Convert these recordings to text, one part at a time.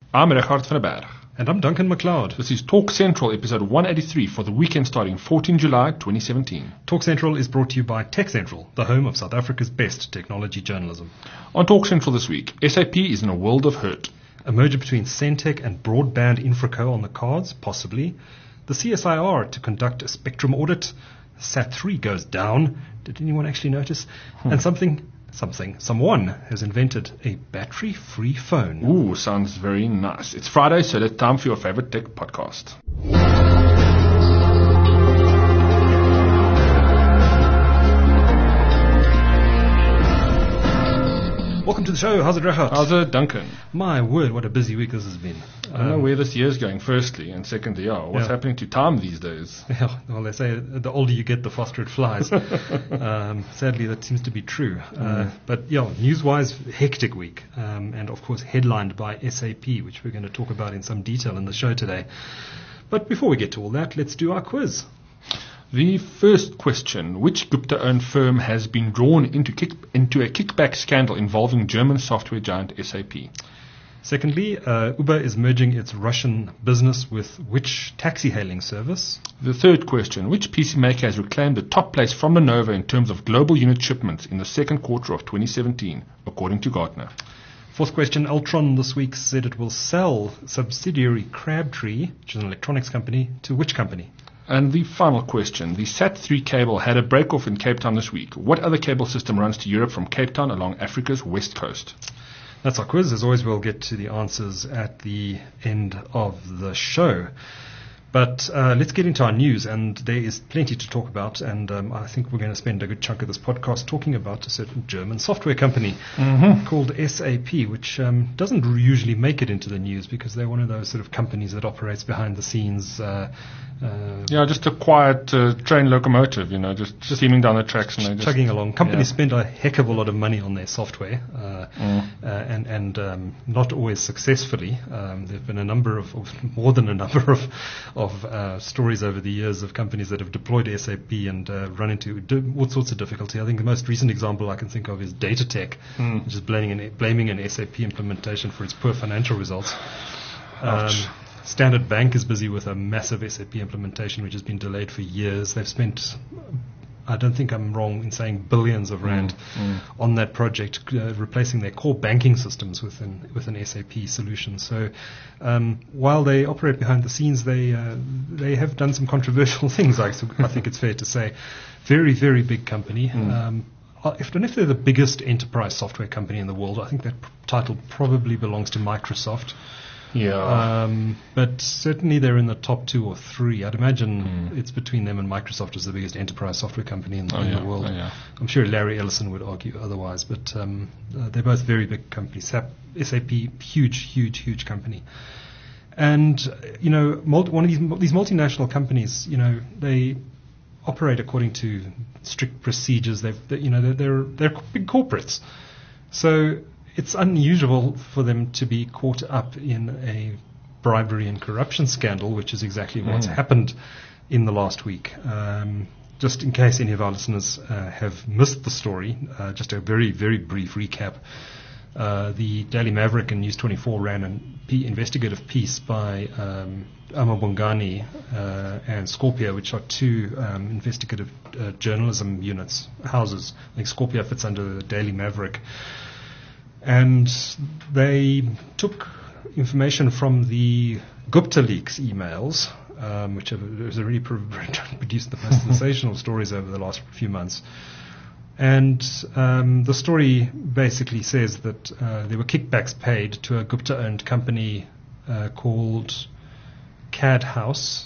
I'm Richard van der Berg. And I'm Duncan MacLeod. This is Talk Central, episode 183 for the weekend starting 14 July 2017. Talk Central is brought to you by Tech Central, the home of South Africa's best technology journalism. On Talk Central this week, SAP is in a world of hurt. A merger between Centec and Broadband Infraco on the cards, possibly. The CSIR to conduct a spectrum audit. SAT3 goes down. Did anyone actually notice? And someone has invented a battery-free phone. Ooh, sounds very nice. It's Friday, so it's time for your favorite tech podcast. Welcome to the show. How's it, Richard? How's it, Duncan? My word, what a busy week this has been. I don't know where this year's going, firstly, and secondly, what's happening to time these days? Yeah, well, they say the older you get, the faster it flies. Sadly, that seems to be true. But, news-wise, hectic week. And, of course, headlined by SAP, which we're going to talk about in some detail in the show today. But before we get to all that, let's do our quiz. The first question: which Gupta-owned firm has been drawn into a kickback scandal involving German software giant SAP? Secondly, Uber is merging its Russian business with which taxi-hailing service? The third question: which PC maker has reclaimed the top place from Lenovo in terms of global unit shipments in the second quarter of 2017, according to Gartner? Fourth question: Altron this week said it will sell subsidiary Crabtree, which is an electronics company, to which company? And the final question: the SAT3 cable had a break-off in Cape Town this week. What other cable system runs to Europe from Cape Town along Africa's west coast? That's our quiz. As always, we'll get to the answers at the end of the show. But let's get into our news, and there is plenty to talk about, and I think we're going to spend a good chunk of this podcast talking about a certain German software company called SAP, which doesn't usually make it into the news because they're one of those sort of companies that operates behind the scenes. Just a quiet train locomotive, just steaming down the tracks and just chugging along. Companies spend a heck of a lot of money on their software, and not always successfully. There've been more than a number of stories over the years of companies that have deployed SAP and run into all sorts of difficulty. I think the most recent example I can think of is Datatec, which is blaming an SAP implementation for its poor financial results. Standard Bank is busy with a massive SAP implementation which has been delayed for years. They've spent, I don't think I'm wrong in saying, billions of rand on that project, replacing their core banking systems with an SAP solution. So while they operate behind the scenes, they have done some controversial things, I think it's fair to say. Very, very big company. If they're the biggest enterprise software company in the world, I think that title probably belongs to Microsoft. Yeah. But certainly they're in the top 2 or 3. I'd imagine it's between them and Microsoft as the biggest enterprise software company in the world. I'm sure Larry Ellison would argue otherwise, but they're both very big companies. SAP, huge company. And, one of these multinational companies, they operate according to strict procedures. They're big corporates. So it's unusual for them to be caught up in a bribery and corruption scandal, which is exactly what's happened in the last week. Just in case any of our listeners have missed the story, just a very, very brief recap. The Daily Maverick and News 24 ran an investigative piece by Amabongani and Scorpio, which are 2 investigative journalism houses. I think Scorpio fits under the Daily Maverick. And they took information from the Gupta Leaks emails, which has already produced the most sensational stories over the last few months. And the story basically says that there were kickbacks paid to a Gupta-owned company called CAD House.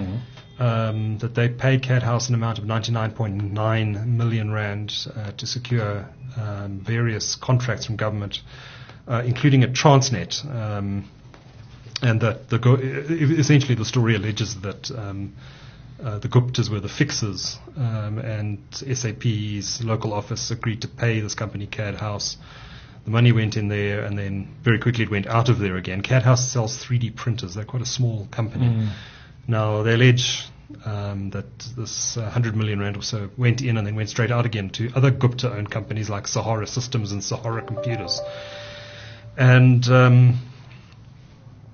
That they paid CAD House an amount of 99.9 million rand to secure various contracts from government, including a Transnet, and that essentially the story alleges that the Guptas were the fixers, and SAP's local office agreed to pay this company CAD House. The money went in there, and then very quickly it went out of there again. CAD House sells 3D printers. They're quite a small company. Now, they allege that this 100 million rand or so went in and then went straight out again to other Gupta-owned companies like Sahara Systems and Sahara Computers. And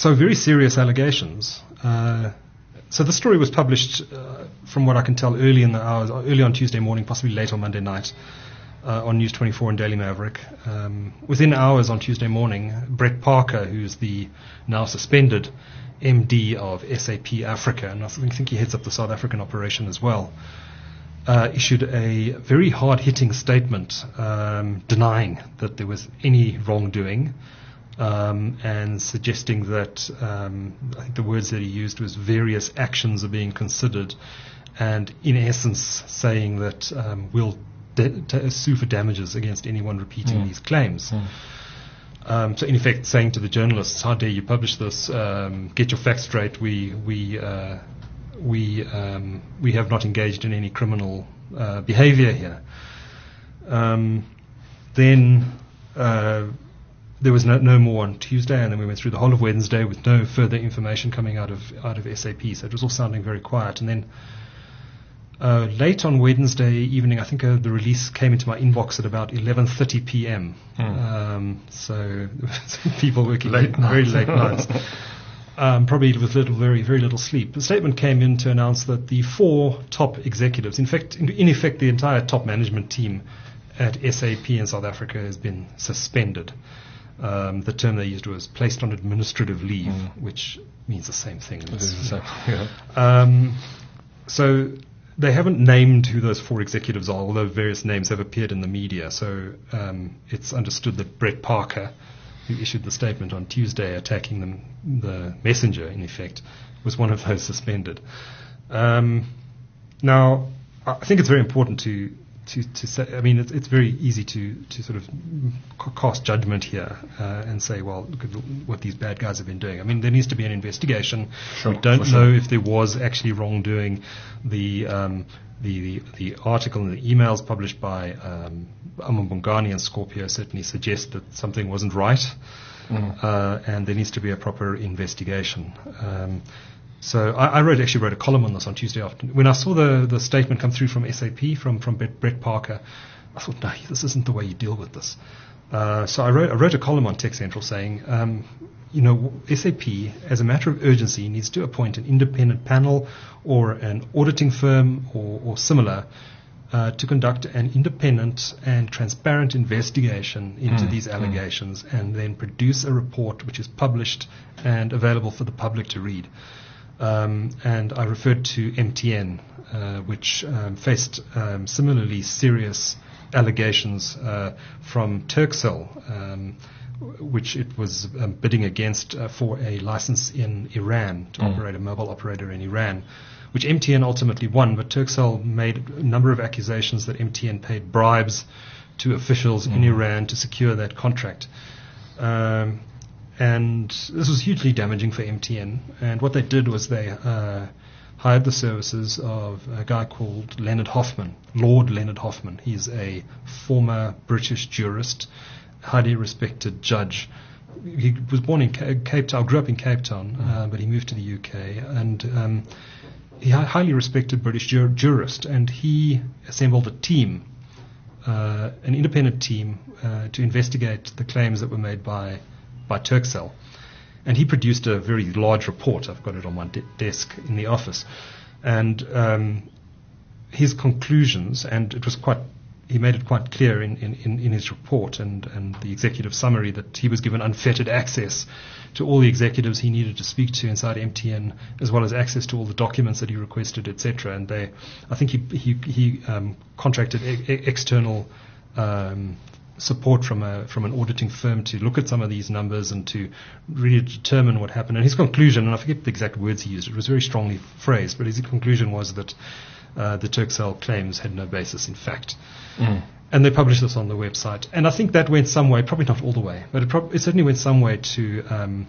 So very serious allegations. So the story was published, from what I can tell, early on Tuesday morning, possibly late on Monday night, on News 24 and Daily Maverick. Within hours on Tuesday morning, Brett Parker, who's the now suspended MD of SAP Africa, and I think he heads up the South African operation as well, issued a very hard-hitting statement denying that there was any wrongdoing, and suggesting that I think the words that he used was various actions are being considered, and in essence saying that we'll sue for damages against anyone repeating these claims. So in effect saying to the journalists, how dare you publish this, get your facts straight, we have not engaged in any criminal behavior here. Then there was no more on Tuesday, and then we went through the whole of Wednesday with no further information coming out of SAP. So it was all sounding very quiet. And then late on Wednesday evening, I think the release came into my inbox at about 11:30 p.m. So people working very late nights, probably with very little sleep. The statement came in to announce that the 4 top executives, in effect, the entire top management team at SAP in South Africa has been suspended. The term they used was placed on administrative leave, which means the same thing. It is the same. Yeah. So they haven't named who those 4 executives are, although various names have appeared in the media. So it's understood that Brett Parker, who issued the statement on Tuesday attacking the messenger, in effect, was one of those suspended. Now, I think it's very important to say, I mean, it's very easy to sort of cast judgment here and say, well, look at what these bad guys have been doing. I mean, there needs to be an investigation. Sure, we don't know if there was actually wrongdoing. The article and the emails published by Amabongani and Scorpio certainly suggest that something wasn't right, and there needs to be a proper investigation. So I actually wrote a column on this on Tuesday afternoon. When I saw the statement come through from SAP, from Brett Parker, I thought, no, this isn't the way you deal with this. So I wrote a column on Tech Central saying, SAP, as a matter of urgency, needs to appoint an independent panel or an auditing firm or similar to conduct an independent and transparent investigation into these allegations and then produce a report which is published and available for the public to read. And I referred to MTN, which faced similarly serious allegations from Turkcell, which it was bidding against for a license in Iran to operate a mobile operator in Iran, which MTN ultimately won, but Turkcell made a number of accusations that MTN paid bribes to officials in Iran to secure that contract. And this was hugely damaging for MTN. And what they did was they hired the services of a guy called Leonard Hoffman, Lord Leonard Hoffman. He's a former British jurist, highly respected judge. He was born in Cape Town, grew up in Cape Town, but he moved to the UK. And he highly respected British jurist. And he assembled a team, an independent team, to investigate the claims that were made by Turkcell. And he produced a very large report. I've got it on my desk in the office. And his conclusions, and he made it quite clear in his report and the executive summary that he was given unfettered access to all the executives he needed to speak to inside MTN, as well as access to all the documents that he requested, etc. And I think he contracted external support from an auditing firm to look at some of these numbers and to really determine what happened. And his conclusion, and I forget the exact words he used, it was very strongly phrased, but his conclusion was that the Turkcell claims had no basis in fact. And they published this on the website. And I think that went some way, probably not all the way, but it certainly went some way to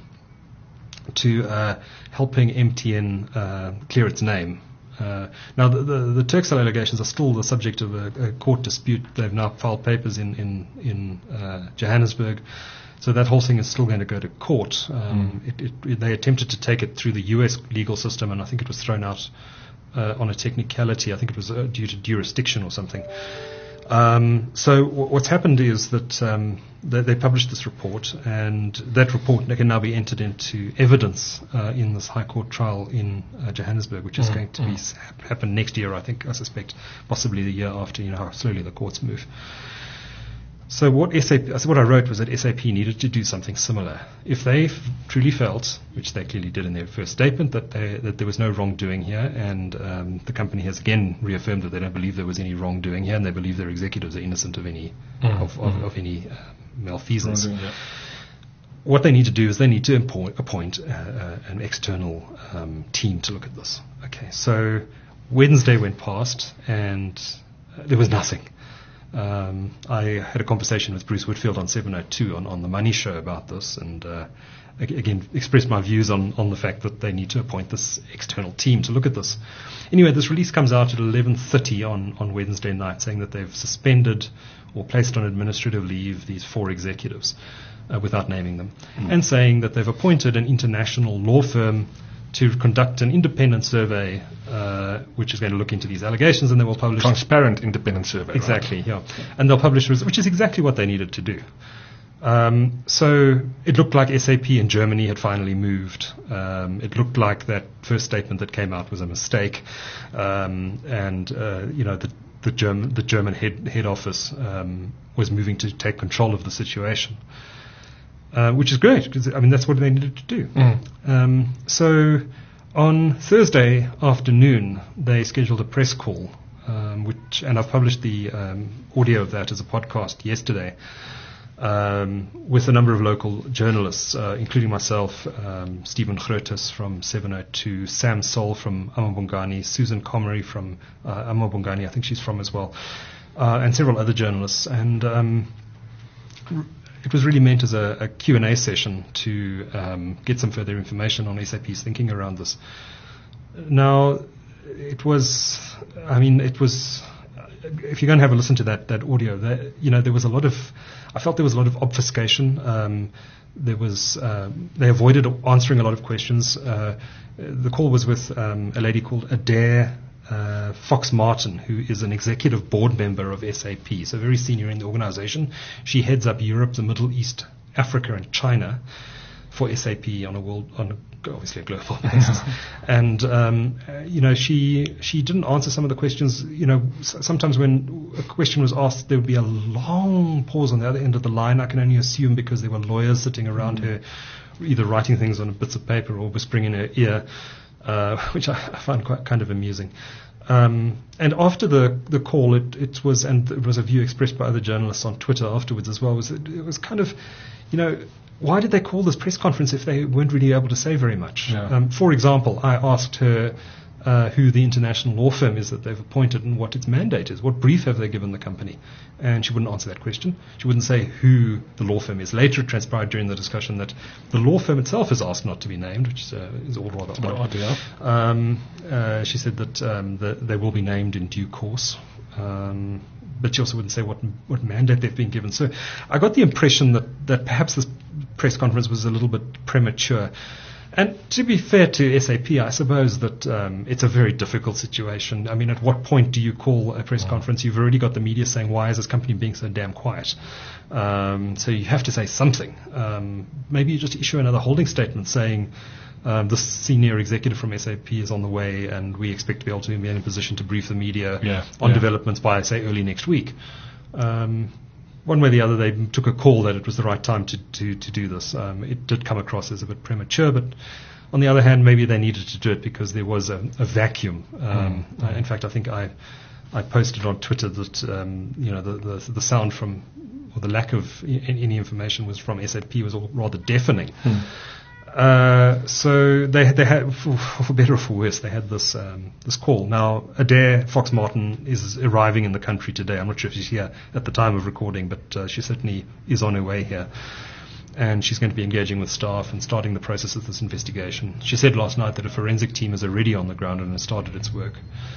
helping MTN clear its name. Now, the Turkcell allegations are still the subject of a court dispute. They've now filed papers in Johannesburg, so that whole thing is still going to go to court. They attempted to take it through the US legal system, and I think it was thrown out on a technicality. I think it was due to jurisdiction or something. So what's happened is that they published this report, and that report can now be entered into evidence in this High Court trial in Johannesburg, which is going to happen next year, I suspect, possibly the year after, how slowly the courts move. So what I wrote was that SAP needed to do something similar. If they truly felt, which they clearly did in their first statement, that there was no wrongdoing here, and the company has again reaffirmed that they don't believe there was any wrongdoing here, and they believe their executives are innocent of any of any malfeasance. What they need to do is they need to appoint an external team to look at this. Okay, so Wednesday went past, and there was nothing. I had a conversation with Bruce Whitfield on 702 on the Money Show about this, and again expressed my views on the fact that they need to appoint this external team to look at this. Anyway, this release comes out at 11:30 on Wednesday night, saying that they've suspended or placed on administrative leave these 4 executives without naming them, and saying that they've appointed an international law firm to conduct an independent survey, which is going to look into these allegations, and they will publish... Transparent independent survey. Exactly, right? Yeah. And they'll publish results, which is exactly what they needed to do. So it looked like SAP in Germany had finally moved. It looked like that first statement that came out was a mistake. The German head office was moving to take control of the situation. Which is great, because that's what they needed to do. So on Thursday afternoon, they scheduled a press call, and I've published the audio of that as a podcast yesterday, with a number of local journalists, including myself, Stephen Grootes from 702, Sam Sol from Amabongani, Susan Comrie from Amabongani, I think she's from as well, and several other journalists. And it was really meant as a Q&A session to get some further information on SAP's thinking around this. Now, if you're going to have a listen to that audio, there was a lot of, I felt there was a lot of obfuscation. They avoided answering a lot of questions. The call was with a lady called Adair Fox Martin, who is an executive board member of SAP, so very senior in the organization. She heads up Europe, the Middle East, Africa, and China for SAP obviously a global basis. And she didn't answer some of the questions. Sometimes when a question was asked, there would be a long pause on the other end of the line. I can only assume because there were lawyers sitting around her, either writing things on bits of paper or whispering in her ear, which I found quite kind of amusing. And after the call, it was a view expressed by other journalists on Twitter afterwards as well, it was kind of, why did they call this press conference if they weren't really able to say very much? Yeah. For example, I asked her who the international law firm is that they've appointed and what its mandate is. What brief have they given the company? And she wouldn't answer that question. She wouldn't say who the law firm is. Later it transpired during the discussion that the law firm itself is asked not to be named, which is all rather odd. Yeah. She said that they will be named in due course. But she also wouldn't say what mandate they've been given. So I got the impression that perhaps this press conference was a little bit premature. And to be fair to SAP, I suppose that it's a very difficult situation. I mean, at what point do you call a press conference? You've already got the media saying, why is this company being so damn quiet? So you have to say something. Maybe you just issue another holding statement saying, this senior executive from SAP is on the way, and we expect to be able to be in a position to brief the media on developments by, say, early next week. One way or the other, they took a call that it was the right time to do this. It did come across as a bit premature, but on the other hand, maybe they needed to do it because there was a vacuum. In fact, I think I posted on Twitter that the sound from, or the lack of any information was from SAP was all rather deafening. So they had, for better or for worse, they had this call. Now, Adair Fox Martin is arriving in the country today. I'm not sure if she's here at the time of recording, but she certainly is on her way here. And she's going to be engaging with staff and starting the process of this investigation. She said last night that a forensic team is already on the ground and has started its work.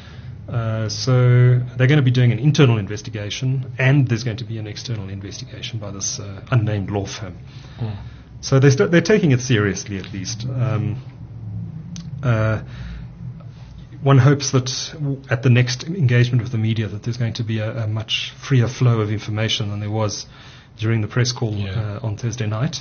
So they're going to be doing an internal investigation, and there's going to be an external investigation by this unnamed law firm. So they're taking it seriously, at least. one hopes that at the next engagement with the media that there's going to be a much freer flow of information than there was during the press call on Thursday night.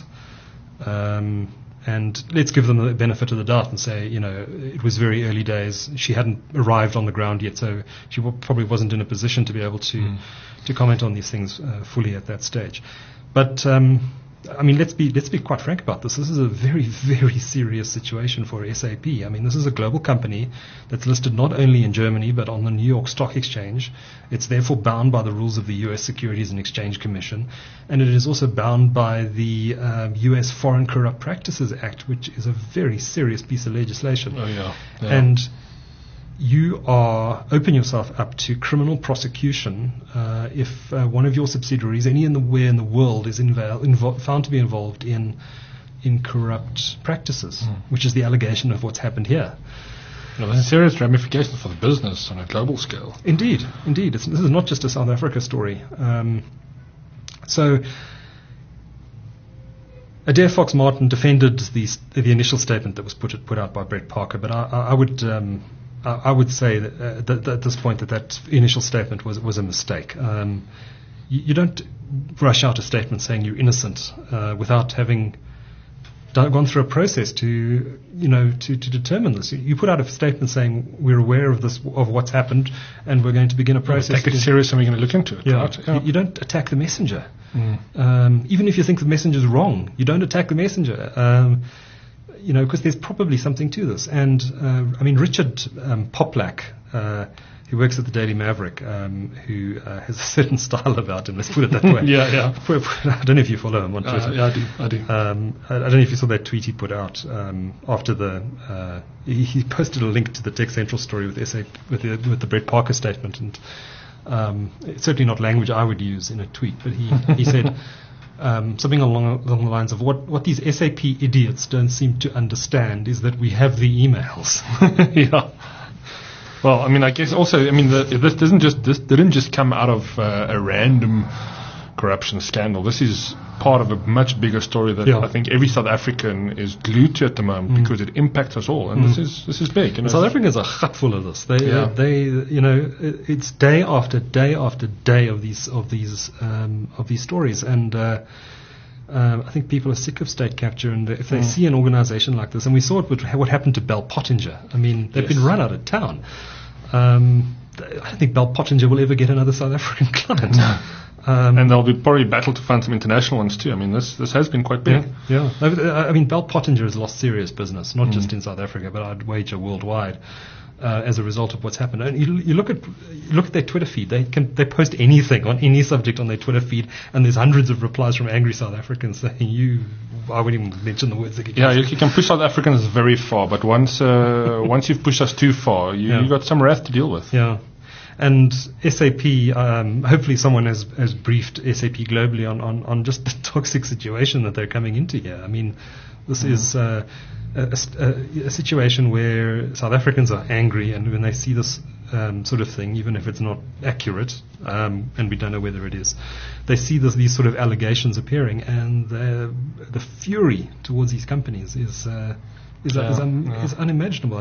And let's give them the benefit of the doubt and say, it was very early days. She hadn't arrived on the ground yet, so she probably wasn't in a position to be able to comment on these things fully at that stage. But let's be quite frank about this. This is a very, very serious situation for SAP. This is a global company that's listed not only in Germany but on the New York Stock Exchange. It's therefore bound by the rules of the U.S. Securities and Exchange Commission, and it is also bound by the U.S. Foreign Corrupt Practices Act, which is a very serious piece of legislation. Oh, yeah. And you open yourself up to criminal prosecution if one of your subsidiaries, anywhere in the world, is found to be involved in corrupt practices, which is the allegation of what's happened here. There's serious ramifications for the business on a global scale. Indeed. This is not just a South Africa story. So Adair Fox-Martin defended the initial statement that was put out by Brett Parker, but I would say that at this point that initial statement was a mistake. You don't rush out a statement saying you're innocent without having gone through a process to determine this. You put out a statement saying we're aware of what's happened and we're going to begin a process. Take it serious and we're going to look into it. Yeah. Right? Yeah. You don't attack the messenger. Even if you think the messenger's wrong, you don't attack the messenger. Because there's probably something to this. And, Richard Poplak, who works at the Daily Maverick, who has a certain style about him, let's put it that way. Yeah. I don't know if you follow him on Twitter. Yeah, I do. I don't know if you saw that tweet he put out after he posted a link to the Tech Central story with the Brett Parker statement. And it's certainly not language I would use in a tweet, but he said something along the lines of what these SAP idiots don't seem to understand is that we have the emails. Yeah. Well, I guess also, this didn't just come out of a random corruption scandal. This is part of a much bigger story that I think every South African is glued to at the moment because it impacts us all, and this is big. South Africans are gut full of this. It's day after day after day of these stories, and I think people are sick of state capture, and if they see an organization like this, and we saw it with what happened to Bell Pottinger. They've been run out of town. I don't think Bell Pottinger will ever get another South African client. No. And they'll be probably battle to find some international ones too. This has been quite big. Yeah. Bell Pottinger has lost serious business, not just in South Africa, but I'd wager worldwide. As a result of what's happened, and you look at their Twitter feed. They post anything on any subject on their Twitter feed, and there's hundreds of replies from angry South Africans saying I wouldn't even mention the words again. Yeah, you can push South Africans very far, but once you've pushed us too far, you got some wrath to deal with. Yeah. And SAP, hopefully someone has briefed SAP globally on just the toxic situation that they're coming into here. This is a situation where South Africans are angry, and when they see this sort of thing, even if it's not accurate, and we don't know whether it is, they see these sort of allegations appearing, and the fury towards these companies is unimaginable.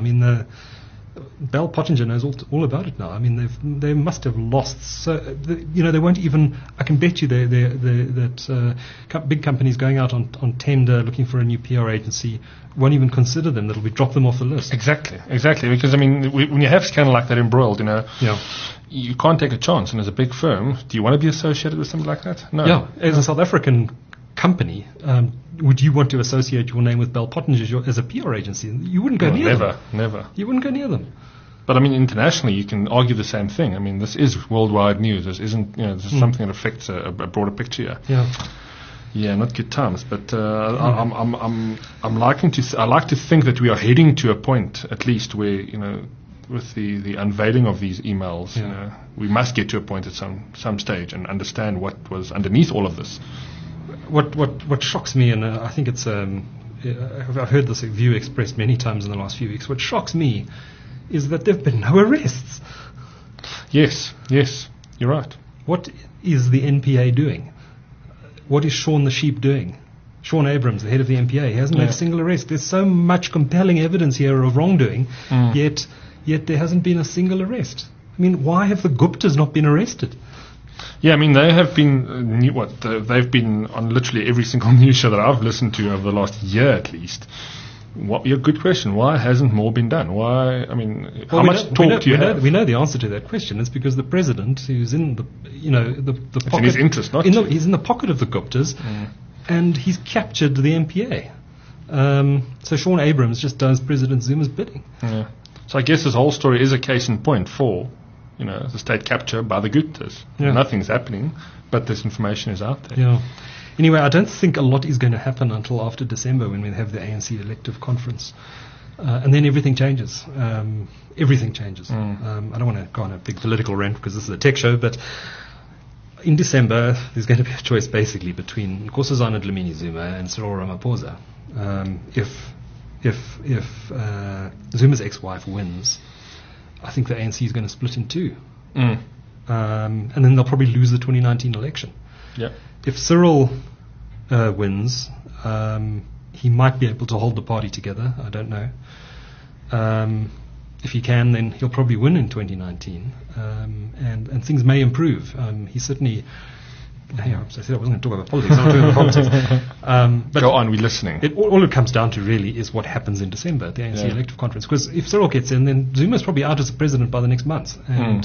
Bell Pottinger knows all about it now. They must have lost. They won't even. I can bet you that big companies going out on tender looking for a new PR agency won't even consider them. That'll be drop them off the list. Exactly. Because when you have a scandal like that embroiled, you can't take a chance. And as a big firm, do you want to be associated with something like that? No. Yeah. As a South African company, would you want to associate your name with Bell Pottinger as a PR agency? You wouldn't go near them. Never. You wouldn't go near them. But internationally, you can argue the same thing. This is worldwide news. This isn't, this is something that affects a broader picture. Yeah, not good times. But I like to think that we are heading to a point, at least, where with the unveiling of these emails, we must get to a point at some stage and understand what was underneath all of this. What shocks me, and I think it's I've heard this view expressed many times in the last few weeks. What shocks me is that there have been no arrests. Yes, you're right. What is the NPA doing? What is Sean the Sheep doing? Sean Abrams, the head of the NPA, he hasn't made a single arrest. There's so much compelling evidence here of wrongdoing, yet yet there hasn't been a single arrest. I mean, why have the Guptas not been arrested? Yeah, I mean, they have been, they've been on literally every single news show that I've listened to over the last year at least. Good question. Why hasn't more been done? Why? I mean, how much talk do you have? We know the answer to that question. It's because the president, who's in the pocket, in his interest, not he's in the pocket of the Guptas, and he's captured the MPA. So Sean Abrams just does President Zuma's bidding. Yeah. So I guess this whole story is a case in point for, the state capture by the Guptas. Yeah. Nothing's happening, but this information is out there. Yeah. Anyway, I don't think a lot is going to happen until after December when we have the ANC elective conference. And then everything changes. Everything changes. I don't want to go on a big political rant because this is a tech show, but in December there's going to be a choice basically between Nkosazana Dlamini Zuma and Cyril Ramaphosa. If Zuma's ex-wife wins, I think the ANC is going to split in two. And then they'll probably lose the 2019 election. Yeah. If Cyril wins, he might be able to hold the party together. I don't know. If he can, then he'll probably win in 2019, and things may improve. He certainly. I said I wasn't going to talk about politics. I'm talking about politics. But go on, we're listening. All it comes down to really is what happens in December at the ANC elective conference. Because if Cyril gets in, then Zuma's probably out as the president by the next month,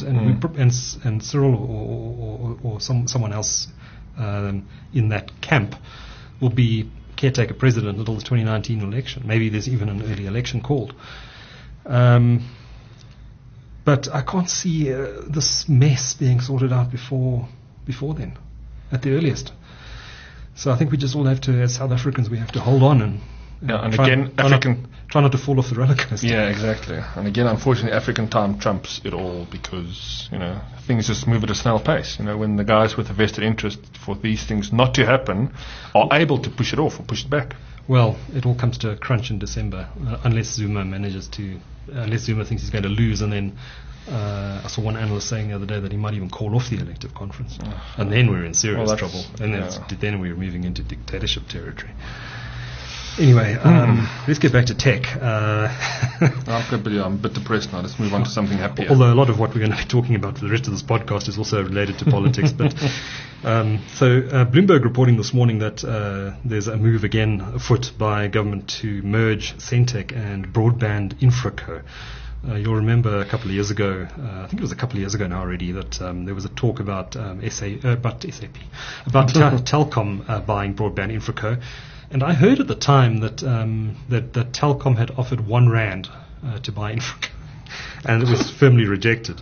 and Cyril or someone else in that camp will be caretaker president until the 2019 election. Maybe there's even an early election called. But I can't see this mess being sorted out before then, at the earliest. So I think we just all have to, as South Africans, we have to hold on and try not to fall off the roller coaster. Yeah, exactly. And again, unfortunately, African time trumps it all because, things just move at a snail pace. When the guys with a vested interest for these things not to happen are able to push it off or push it back. Well, it all comes to a crunch in December, unless Zuma thinks he's going to lose, and then I saw one analyst saying the other day that he might even call off the elective conference. And then we're in serious trouble. And then we're moving into dictatorship territory. Anyway, let's get back to tech. I'm a bit depressed now. Let's move on to something happier. Although a lot of what we're going to be talking about for the rest of this podcast is also related to politics. But so Bloomberg reporting this morning that there's a move again afoot by government to merge Sentech and Broadband Infraco. You'll remember a couple of years ago, I think it was a couple of years ago now already, that there was a talk about Telkom buying Broadband Infraco. And I heard at the time that that Telkom had offered R1 to buy Infraco, and it was firmly rejected.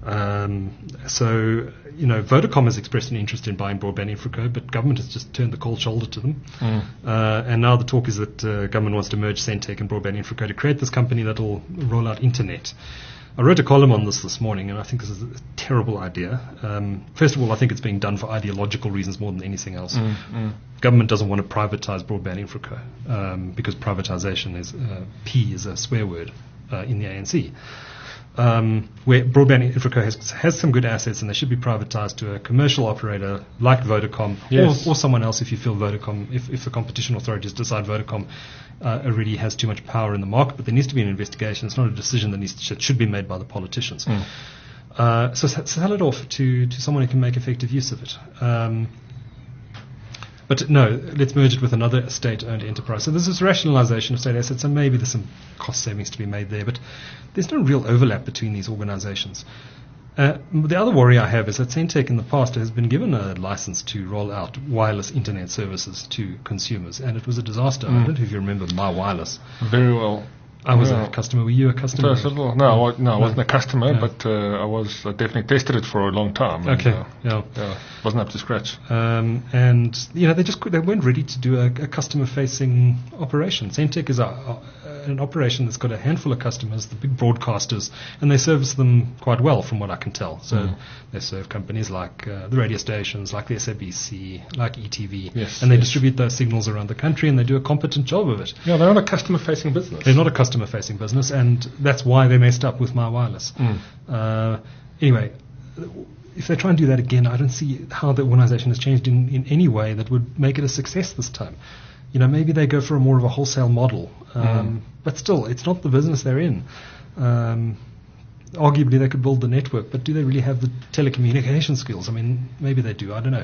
So, Vodacom has expressed an interest in buying Broadband Infraco, but government has just turned the cold shoulder to them. And now the talk is that government wants to merge Sentech and Broadband Infraco to create this company that will roll out internet. I wrote a column on this morning, and I think this is a terrible idea. First of all, I think it's being done for ideological reasons more than anything else. Government doesn't want to privatize Broadband Infraco because privatization is a swear word in the ANC. Where Broadband Infraco has some good assets, and they should be privatized to a commercial operator like Vodacom, or someone else if you feel Vodacom, if the competition authorities decide Vodacom already has too much power in the market. But there needs to be an investigation. It's not a decision that should be made by the politicians. So sell it off to someone who can make effective use of it. But no, let's merge it with another state-owned enterprise. So there's this rationalization of state assets, and maybe there's some cost savings to be made there, but there's no real overlap between these organizations. The other worry I have is that Sentech in the past has been given a license to roll out wireless internet services to consumers, and it was a disaster. I don't know if you remember My Wireless. Very well. I was a customer. Were you a customer? No, I wasn't a customer, but I definitely tested it for a long time. Okay, wasn't up to scratch. And they weren't ready to do a customer-facing operation. Sentech is an operation that's got a handful of customers, the big broadcasters, and they service them quite well, from what I can tell. So they serve companies like the radio stations, like the SABC, like ETV, and they distribute those signals around the country, and they do a competent job of it. Yeah, they're not a customer-facing business. They're not a customer-facing business, and that's why they messed up with My Wireless. Anyway, if they try and do that again, I don't see how the organization has changed in any way that would make it a success this time. Maybe they go for more of a wholesale model, but still, it's not the business they're in. arguably they could build the network, but do they really have the telecommunication skills? I mean, maybe they do, I don't know.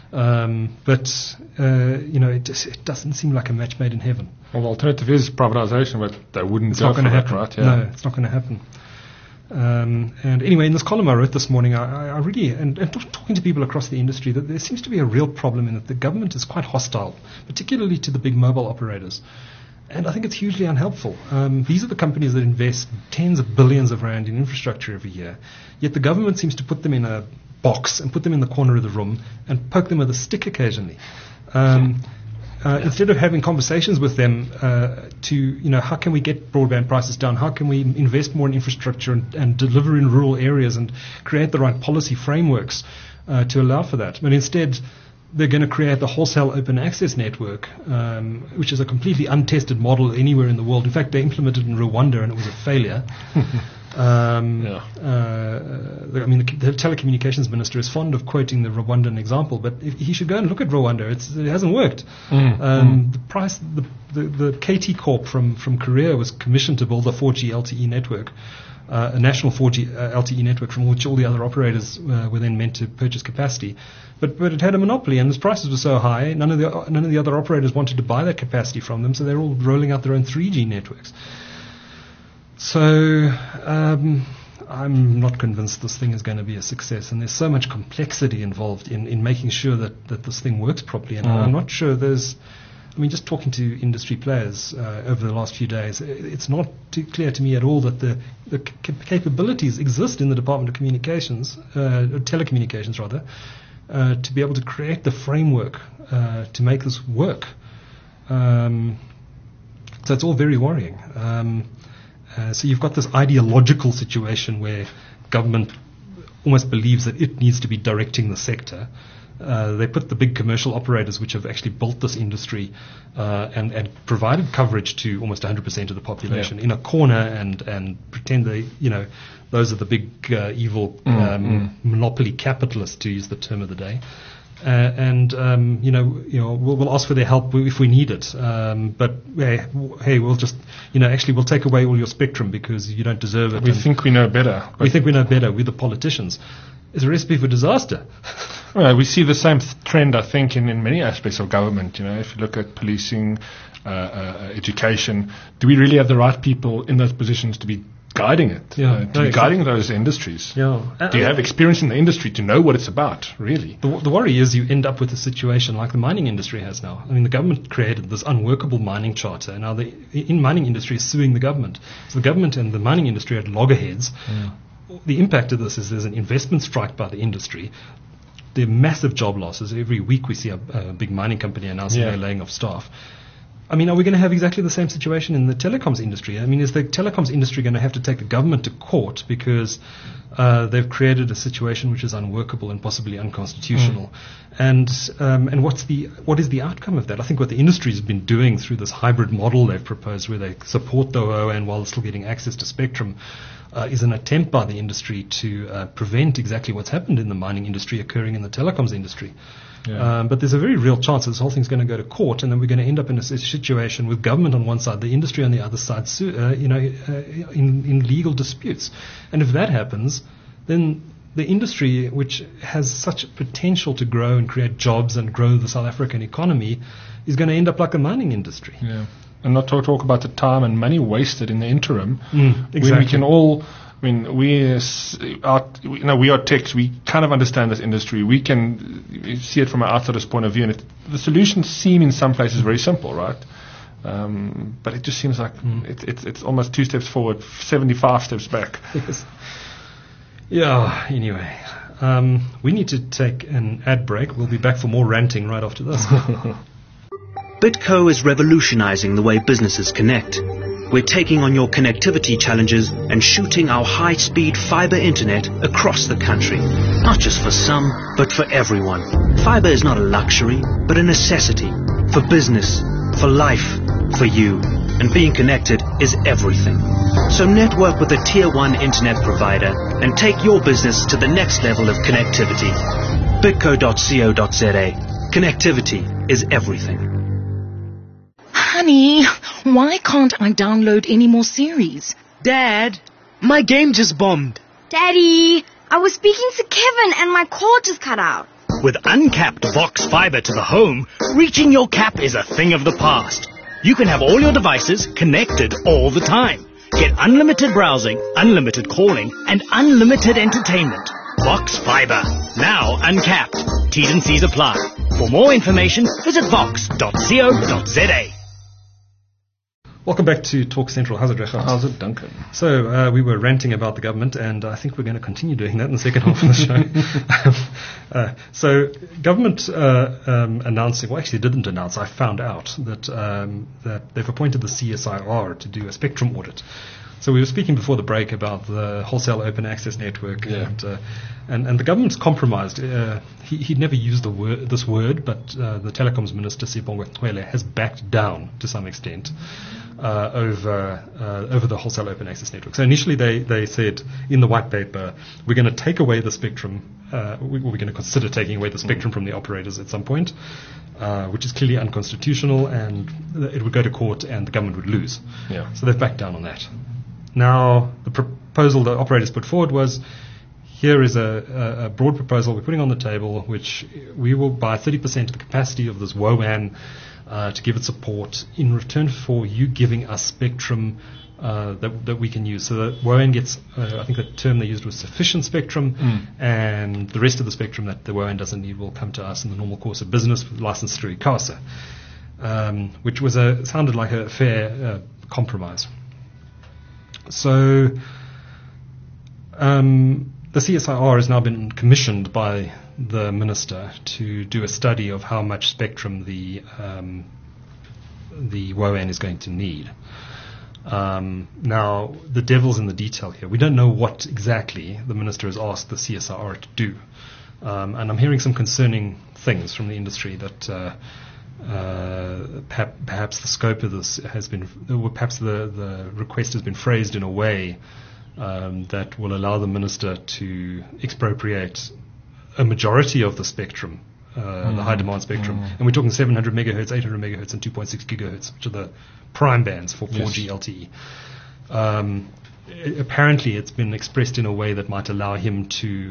It doesn't seem like a match made in heaven. Well, the alternative is privatization, but they wouldn't it's not going to happen. Right? Yeah. No, it's not going to happen. And anyway, in this column I wrote this morning, I really, and talking to people across the industry, that there seems to be a real problem in that the government is quite hostile, particularly to the big mobile operators. And I think it's hugely unhelpful. These are the companies that invest tens of billions of rand in infrastructure every year. Yet the government seems to put them in a box and put them in the corner of the room and poke them with a stick occasionally. Instead of having conversations with them how can we get broadband prices down? How can we invest more in infrastructure and deliver in rural areas and create the right policy frameworks to allow for that? But instead, they're going to create the wholesale open access network, which is a completely untested model anywhere in the world. In fact, they implemented it in Rwanda and it was a failure. The telecommunications minister is fond of quoting the Rwandan example, but he should go and look at Rwanda. It hasn't worked. The KT Corp from Korea was commissioned to build a 4G LTE network, a national 4G LTE network from which all the other operators were then meant to purchase capacity. But it had a monopoly, and its prices were so high, none of the other operators wanted to buy that capacity from them, so they're all rolling out their own 3G networks. So I'm not convinced this thing is going to be a success, and there's so much complexity involved in making sure that this thing works properly. And I'm not sure just talking to industry players over the last few days, it's not too clear to me at all that the capabilities exist in the Department of Telecommunications rather, to be able to create the framework to make this work. So it's all very worrying. So you've got this ideological situation where government almost believes that it needs to be directing the sector. They put the big commercial operators, which have actually built this industry and provided coverage to almost 100% of the population, in a corner and pretend those are the big evil monopoly capitalists, to use the term of the day. We'll ask for their help if we need it. But we'll just, we'll take away all your spectrum because you don't deserve it. We think we know better. We think we know better. We're the politicians. It's a recipe for disaster. Well, we see the same trend, I think, in many aspects of government. If you look at policing, education, do we really have the right people in those positions to be guiding it, guiding those industries? Yeah. Do you have experience in the industry to know what it's about, really? The worry is you end up with a situation like the mining industry has now. I mean, the government created this unworkable mining charter, and now the mining industry is suing the government. So the government and the mining industry are at loggerheads. The impact of this is there's an investment strike by the industry. There are massive job losses. Every week we see a big mining company announcing they're laying off staff. I mean, are we going to have exactly the same situation in the telecoms industry? I mean, is the telecoms industry going to have to take the government to court because they've created a situation which is unworkable and possibly unconstitutional? And what is the outcome of that? I think what the industry has been doing through this hybrid model they've proposed, where they support the OON while still getting access to spectrum, is an attempt by the industry to prevent exactly what's happened in the mining industry occurring in the telecoms industry. But there's a very real chance that this whole thing's going to go to court, and then we're going to end up in a situation with government on one side, the industry on the other side, in legal disputes. And if that happens, then the industry, which has such potential to grow and create jobs and grow the South African economy, is going to end up like the mining industry. Yeah. And not to talk about the time and money wasted in the interim. Exactly. When we can all, we are techs. We kind of understand this industry. We can see it from an outsider's point of view, and the solutions seem in some places very simple, right? But it just seems like it's almost 2 steps forward, 75 steps back. Yes. Yeah. Anyway, we need to take an ad break. We'll be back for more ranting right after this. Bitco is revolutionizing the way businesses connect. We're taking on your connectivity challenges and shooting our high-speed fiber internet across the country. Not just for some, but for everyone. Fiber is not a luxury, but a necessity. For business, for life, for you. And being connected is everything. So network with a Tier 1 internet provider and take your business to the next level of connectivity. Bitco.co.za. Connectivity is everything. Honey, why can't I download any more series? Dad, My game just bombed. Daddy, I was speaking to Kevin and my call just cut out. With uncapped Vox Fiber to the home, reaching your cap is a thing of the past. You can have all your devices connected all the time. Get unlimited browsing, unlimited calling, and unlimited entertainment. Vox Fiber. Now uncapped. T's and C's apply. For more information, visit vox.co.za. Welcome back to Talk Central. How's it, Recha? How's it, Duncan? So we were ranting about the government, and I think we're going to continue doing that in the second half of the show. So government announcing, well, actually didn't announce, I found out that that they've appointed the CSIR to do a spectrum audit. So we were speaking before the break about the wholesale open access network, and the government's compromised. He'd never used this word, but the telecoms minister, Sibongwe Cwele, has backed down to some extent over the wholesale open access network. So initially they said in the white paper, we're going to take away the spectrum, we're going to consider taking away the spectrum from the operators at some point, which is clearly unconstitutional, and it would go to court and the government would lose. Yeah. So they've backed down on that. Now, the proposal the operators put forward was, here is a broad proposal we're putting on the table, which we will buy 30% of the capacity of this WOAN to give it support in return for you giving us spectrum that we can use. So that WOAN gets, I think the term they used was sufficient spectrum, and the rest of the spectrum that the WOAN doesn't need will come to us in the normal course of business, licensed through ICASA, which was sounded like a fair compromise. So the CSIR has now been commissioned by the minister to do a study of how much spectrum the WOAN is going to need. Now, the devil's in the detail here. We don't know what exactly the minister has asked the CSIR to do. And I'm hearing some concerning things from the industry that perhaps the scope of this has been, perhaps the request has been phrased in a way that will allow the minister to expropriate a majority of the spectrum, the high demand spectrum. And we're talking 700 megahertz, 800 megahertz, and 2.6 gigahertz, which are the prime bands for 4G LTE. Apparently, it's been expressed in a way that might allow him to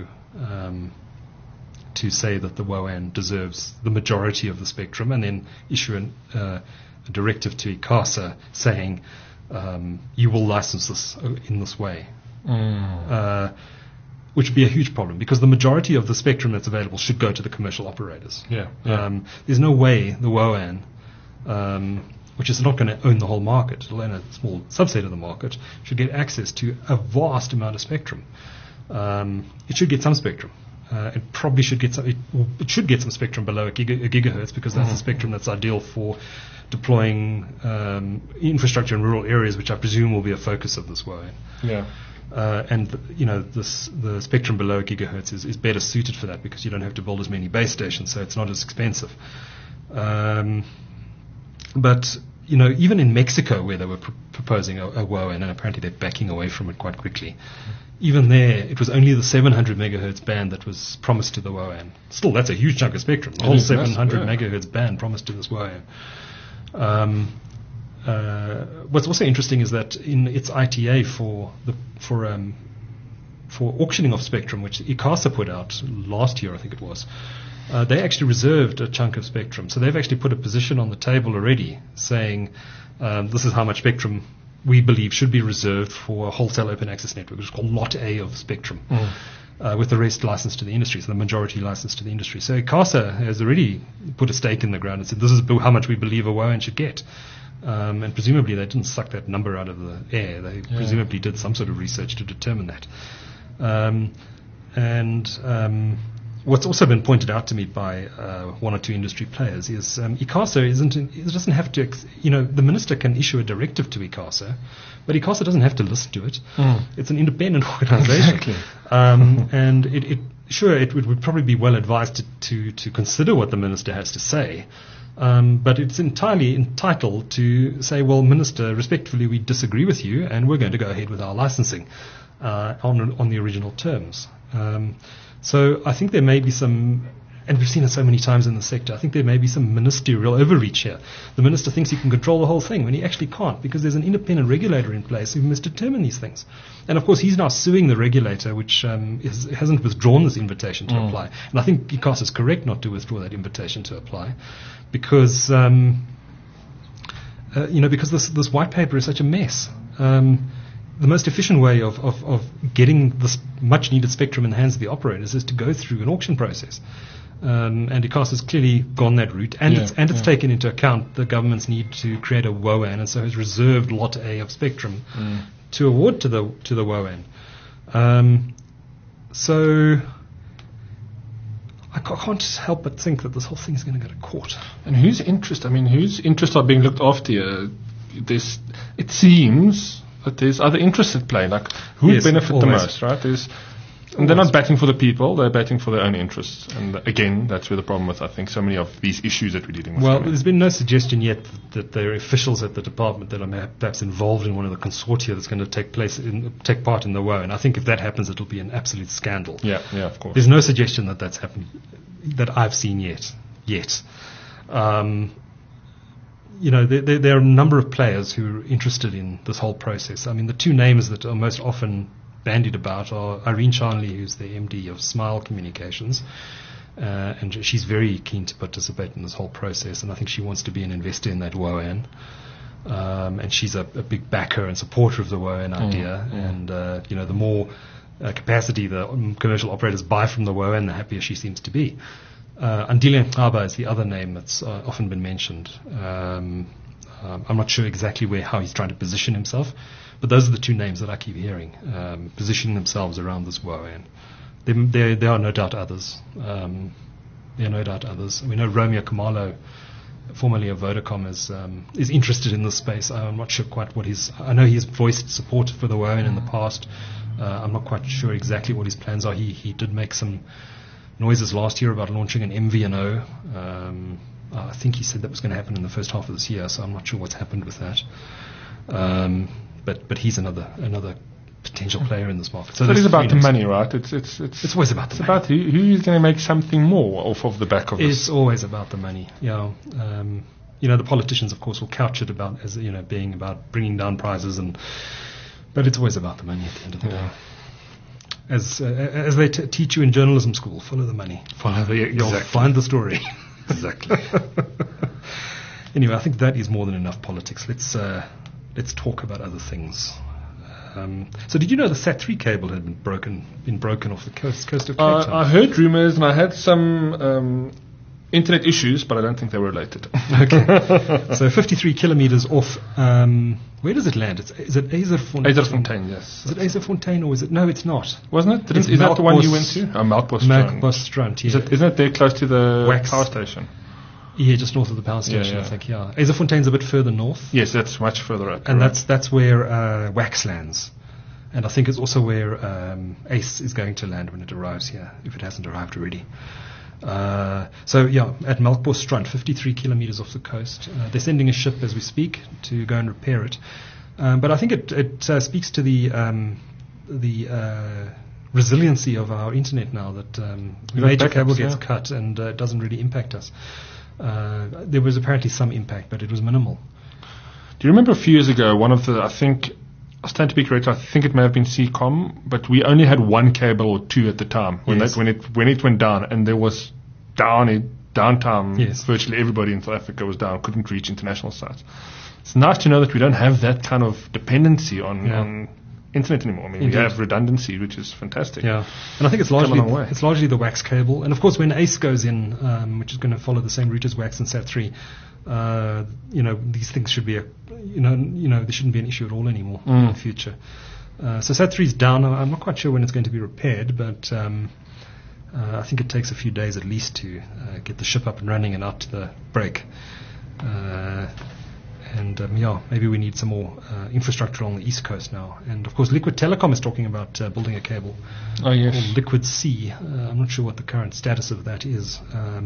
say that the WOAN deserves the majority of the spectrum, and then issue a directive to ICASA saying you will license this in this way. Which would be a huge problem, because the majority of the spectrum that's available should go to the commercial operators. There's no way the WOAN, which is not going to own the whole market, it'll own a small subset of the market, should get access to a vast amount of spectrum. It should get some spectrum. It probably should get some. It should get some spectrum below a gigahertz, because that's the spectrum that's ideal for deploying infrastructure in rural areas, which I presume will be a focus of this WOAN. And the spectrum below a gigahertz is better suited for that, because you don't have to build as many base stations, so it's not as expensive. But even in Mexico, where they were proposing a WOAN, and apparently they're backing away from it quite quickly, even there, it was only the 700 megahertz band that was promised to the WOAN. Still, that's a huge chunk of spectrum. The whole 700 megahertz band promised to this WOAN. What's also interesting is that in its ITA for auctioning of spectrum, which ICASA put out last year, I think it was, they actually reserved a chunk of spectrum. So they've actually put a position on the table already saying this is how much spectrum we believe should be reserved for a wholesale open access network, which is called Lot A of spectrum, with the rest licensed to the industry, so the majority licensed to the industry. So ICASA has already put a stake in the ground and said this is how much we believe a WOAN should get. And presumably they didn't suck that number out of the air. They presumably did some sort of research to determine that. What's also been pointed out to me by one or two industry players is ICASA doesn't have to, the minister can issue a directive to ICASA, but ICASA doesn't have to listen to it. It's an independent organization. Exactly. And it would probably be well advised to consider what the minister has to say. But it's entirely entitled to say, well, Minister, respectfully, we disagree with you, and we're going to go ahead with our licensing on the original terms. So I think there may be some and we've seen it so many times in the sector. I think there may be some ministerial overreach here. The minister thinks he can control the whole thing when he actually can't, because there's an independent regulator in place who must determine these things. And of course, he's now suing the regulator, which hasn't withdrawn this invitation to apply. And I think ICASA is correct not to withdraw that invitation to apply, because because this white paper is such a mess. The most efficient way of getting this much needed spectrum in the hands of the operators is to go through an auction process. And ICASA has clearly gone that route, and it's taken into account the government's need to create a WOAN, and so has reserved Lot A of spectrum to award to the WOAN. So I can't help but think that this whole thing is going to go to court. And whose interests are being looked after here? It seems that there's other interests at play. Like, who would benefit always the most, right? And they're not batting for the people, they're batting for their own interests. And again, that's where the problem with, I think, so many of these issues that we're dealing with. Well, there's been no suggestion yet that there are officials at the department that are perhaps involved in one of the consortia that's going to take part in the WOAN. And I think if that happens, it'll be an absolute scandal. Yeah, of course. There's no suggestion that that's happened that I've seen yet. There are a number of players who are interested in this whole process. I mean, the two names that are most often bandied about are Irene Charnley, who's the MD of Smile Communications, and she's very keen to participate in this whole process, and I think she wants to be an investor in that WOAN. And she's a big backer and supporter of the WOAN idea, and the more capacity the commercial operators buy from the WOAN, the happier she seems to be. Andile Nxaba is the other name that's often been mentioned. I'm not sure exactly how he's trying to position himself, but those are the two names that I keep hearing, positioning themselves around this WOAN. There are no doubt others. We know Romeo Khumalo, formerly of Vodacom, is interested in this space. I'm not sure quite what I know he has voiced support for the WOAN in the past. I'm not quite sure exactly what his plans are. He did make some noises last year about launching an MVNO. I think he said that was going to happen in the first half of this year, so I'm not sure what's happened with that. But he's another potential player in this market. So it's about the money, right? It's always about the money. It's about who is going to make something more off of the back of this. It's always about the money. Yeah. The politicians, of course, will couch it as being about bringing down prices, but it's always about the money at the end of the day. As they teach you in journalism school, follow the money. You'll find the story. Exactly. Anyway, I think that is more than enough politics. Let's talk about other things. So did you know the SAT3 cable had been broken off the coast of Cape Town? I heard rumors, and I had some internet issues, but I don't think they were related. Okay. So 53 kilometers off. Where does it land? Is it Aizerfontein? Aizerfontein, yes. Is it Aizerfontein, or is it? No, it's not. Wasn't it? Is that the one you went to? Melkbosstrand, yeah. Isn't it there close to the power station? Yeah, just north of the power station, I think, yeah. Aizerfontein's a bit further north. Yes, that's much further up. And that's where Wax lands. And I think it's also where Ace is going to land when it arrives here, if it hasn't arrived already. At Melkbosstrand, 53 kilometers off the coast. They're sending a ship as we speak to go and repair it. But I think it speaks to the resiliency of our internet now, that major cable gets cut and it doesn't really impact us. There was apparently some impact, but it was minimal. Do you remember a few years ago, I stand to be correct, I think it may have been Seacom, but we only had one cable or two at the time when it went down, and there was downtime. Yes. Virtually everybody in South Africa was down, couldn't reach international sites. It's nice to know that we don't have that kind of dependency on internet anymore. I mean, Indeed. We have redundancy, which is fantastic. Yeah, and I think it's largely the Wax cable, and of course when ACE goes in, which is going to follow the same route as Wax and SAT3. These things should be there shouldn't be an issue at all anymore in the future. So SAT3 is down. I'm not quite sure when it's going to be repaired, but I think it takes a few days at least to get the ship up and running and out to the break. Maybe we need some more infrastructure on the east coast now. And of course, Liquid Telecom is talking about building a cable called Liquid Sea. I'm not sure what the current status of that is.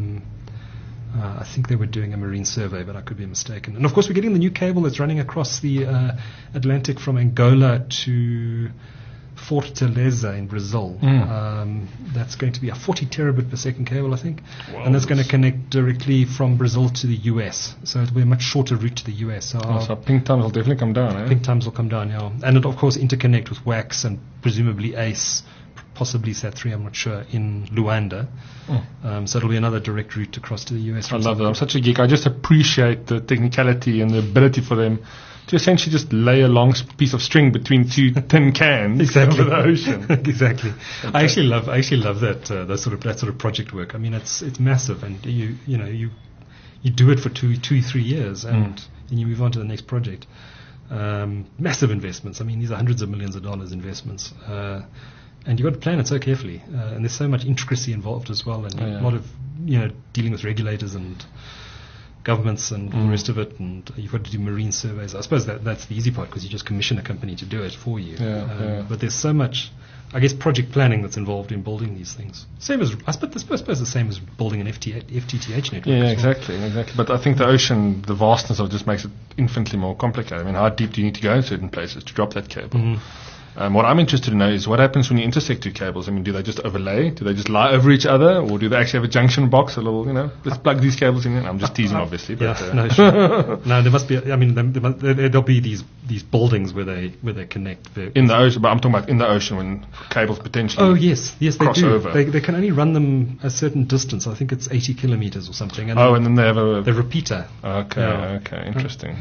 I think they were doing a marine survey, but I could be mistaken. And of course, we're getting the new cable that's running across the Atlantic from Angola to Fortaleza in Brazil. That's going to be a 40 terabit per second cable, I think. Wow. And that's going to connect directly from Brazil to the US. So it'll be a much shorter route to the US. So ping times will definitely come down, eh? Ping times will come down, yeah. And it'll, of course, interconnect with WAX and presumably ACE, possibly SAT3, I'm not sure, in Luanda. So it'll be another direct route across to the US. I love that. I'm such a geek. I just appreciate the technicality and the ability for them to essentially just lay a long piece of string between two tin cans over the ocean. Exactly. Okay. I actually love that that sort of project work. I mean, it's massive, and you do it for 2-3 years, and you move on to the next project. Massive investments. I mean, these are hundreds of millions of dollars investments. And you've got to plan it so carefully, and there's so much intricacy involved as well, and a lot of dealing with regulators and governments and all the rest of it, and you've got to do marine surveys. I suppose that's the easy part because you just commission a company to do it for you. But there's so much, I guess, project planning that's involved in building these things. Same as I suppose the same as building an FTTH network. Yeah, exactly. But I think the ocean, the vastness of it just makes it infinitely more complicated. I mean, how deep do you need to go in certain places to drop that cable? What I'm interested to know is what happens when you intersect two cables. I mean, do they just overlay? Do they just lie over each other? Or do they actually have a junction box, a little, let's plug these cables in? I'm just teasing, obviously. But, sure. No, there must be, there'll be these buildings where they connect. In the ocean, but I'm talking about in the ocean when cables potentially yes, they do. Over. They can only run them a certain distance. I think it's 80 kilometers or something. And and then they have a repeater. Okay, interesting.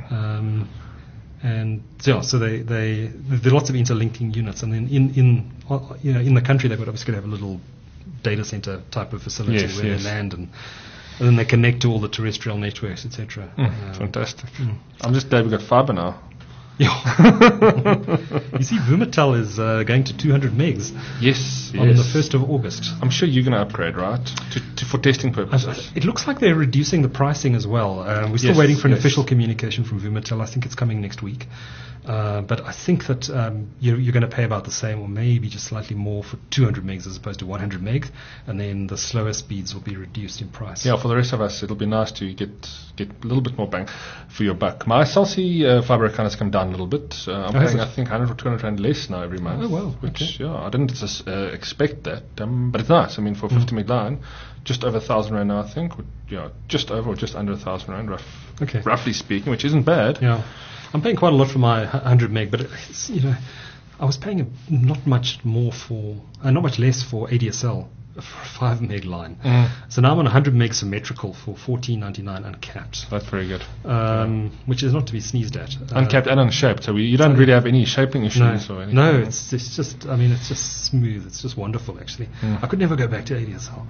And so there are lots of interlinking units, and then in the country they've got obviously have a little data center type of facility where they land, and then they connect to all the terrestrial networks, etc. Fantastic. I'm just glad we got fiber now. Yeah. You see, Vumatel is going to 200 megs. Yes. On the 1st of August. I'm sure you're going to upgrade, right? For testing purposes. It looks like they're reducing the pricing as well. We're still waiting for an official communication from Vumatel. I think it's coming next week. But I think that you're going to pay about the same, or maybe just slightly more for 200 megs as opposed to 100 megs, and then the slower speeds will be reduced in price. Yeah, for the rest of us, it'll be nice to get a little bit more bang for your buck. My Cell C fiber account has come down a little bit. I'm paying, I think, 100 or 200 rand less now every month. Oh, wow. Which, I didn't expect that, but it's nice. I mean, for 50 meg line, just over 1,000 rand now, I think. Just over or just under 1,000 rand, roughly speaking, which isn't bad. Yeah. I'm paying quite a lot for my 100 meg, but it's, I was paying not much less for ADSL for a 5 meg line. So now I'm on 100 meg symmetrical for $14.99 uncapped. That's very good. Which is not to be sneezed at. Uncapped and unshaped, so you don't really have any shaping issues or anything. No, it's just smooth. It's just wonderful, actually. I could never go back to ADSL.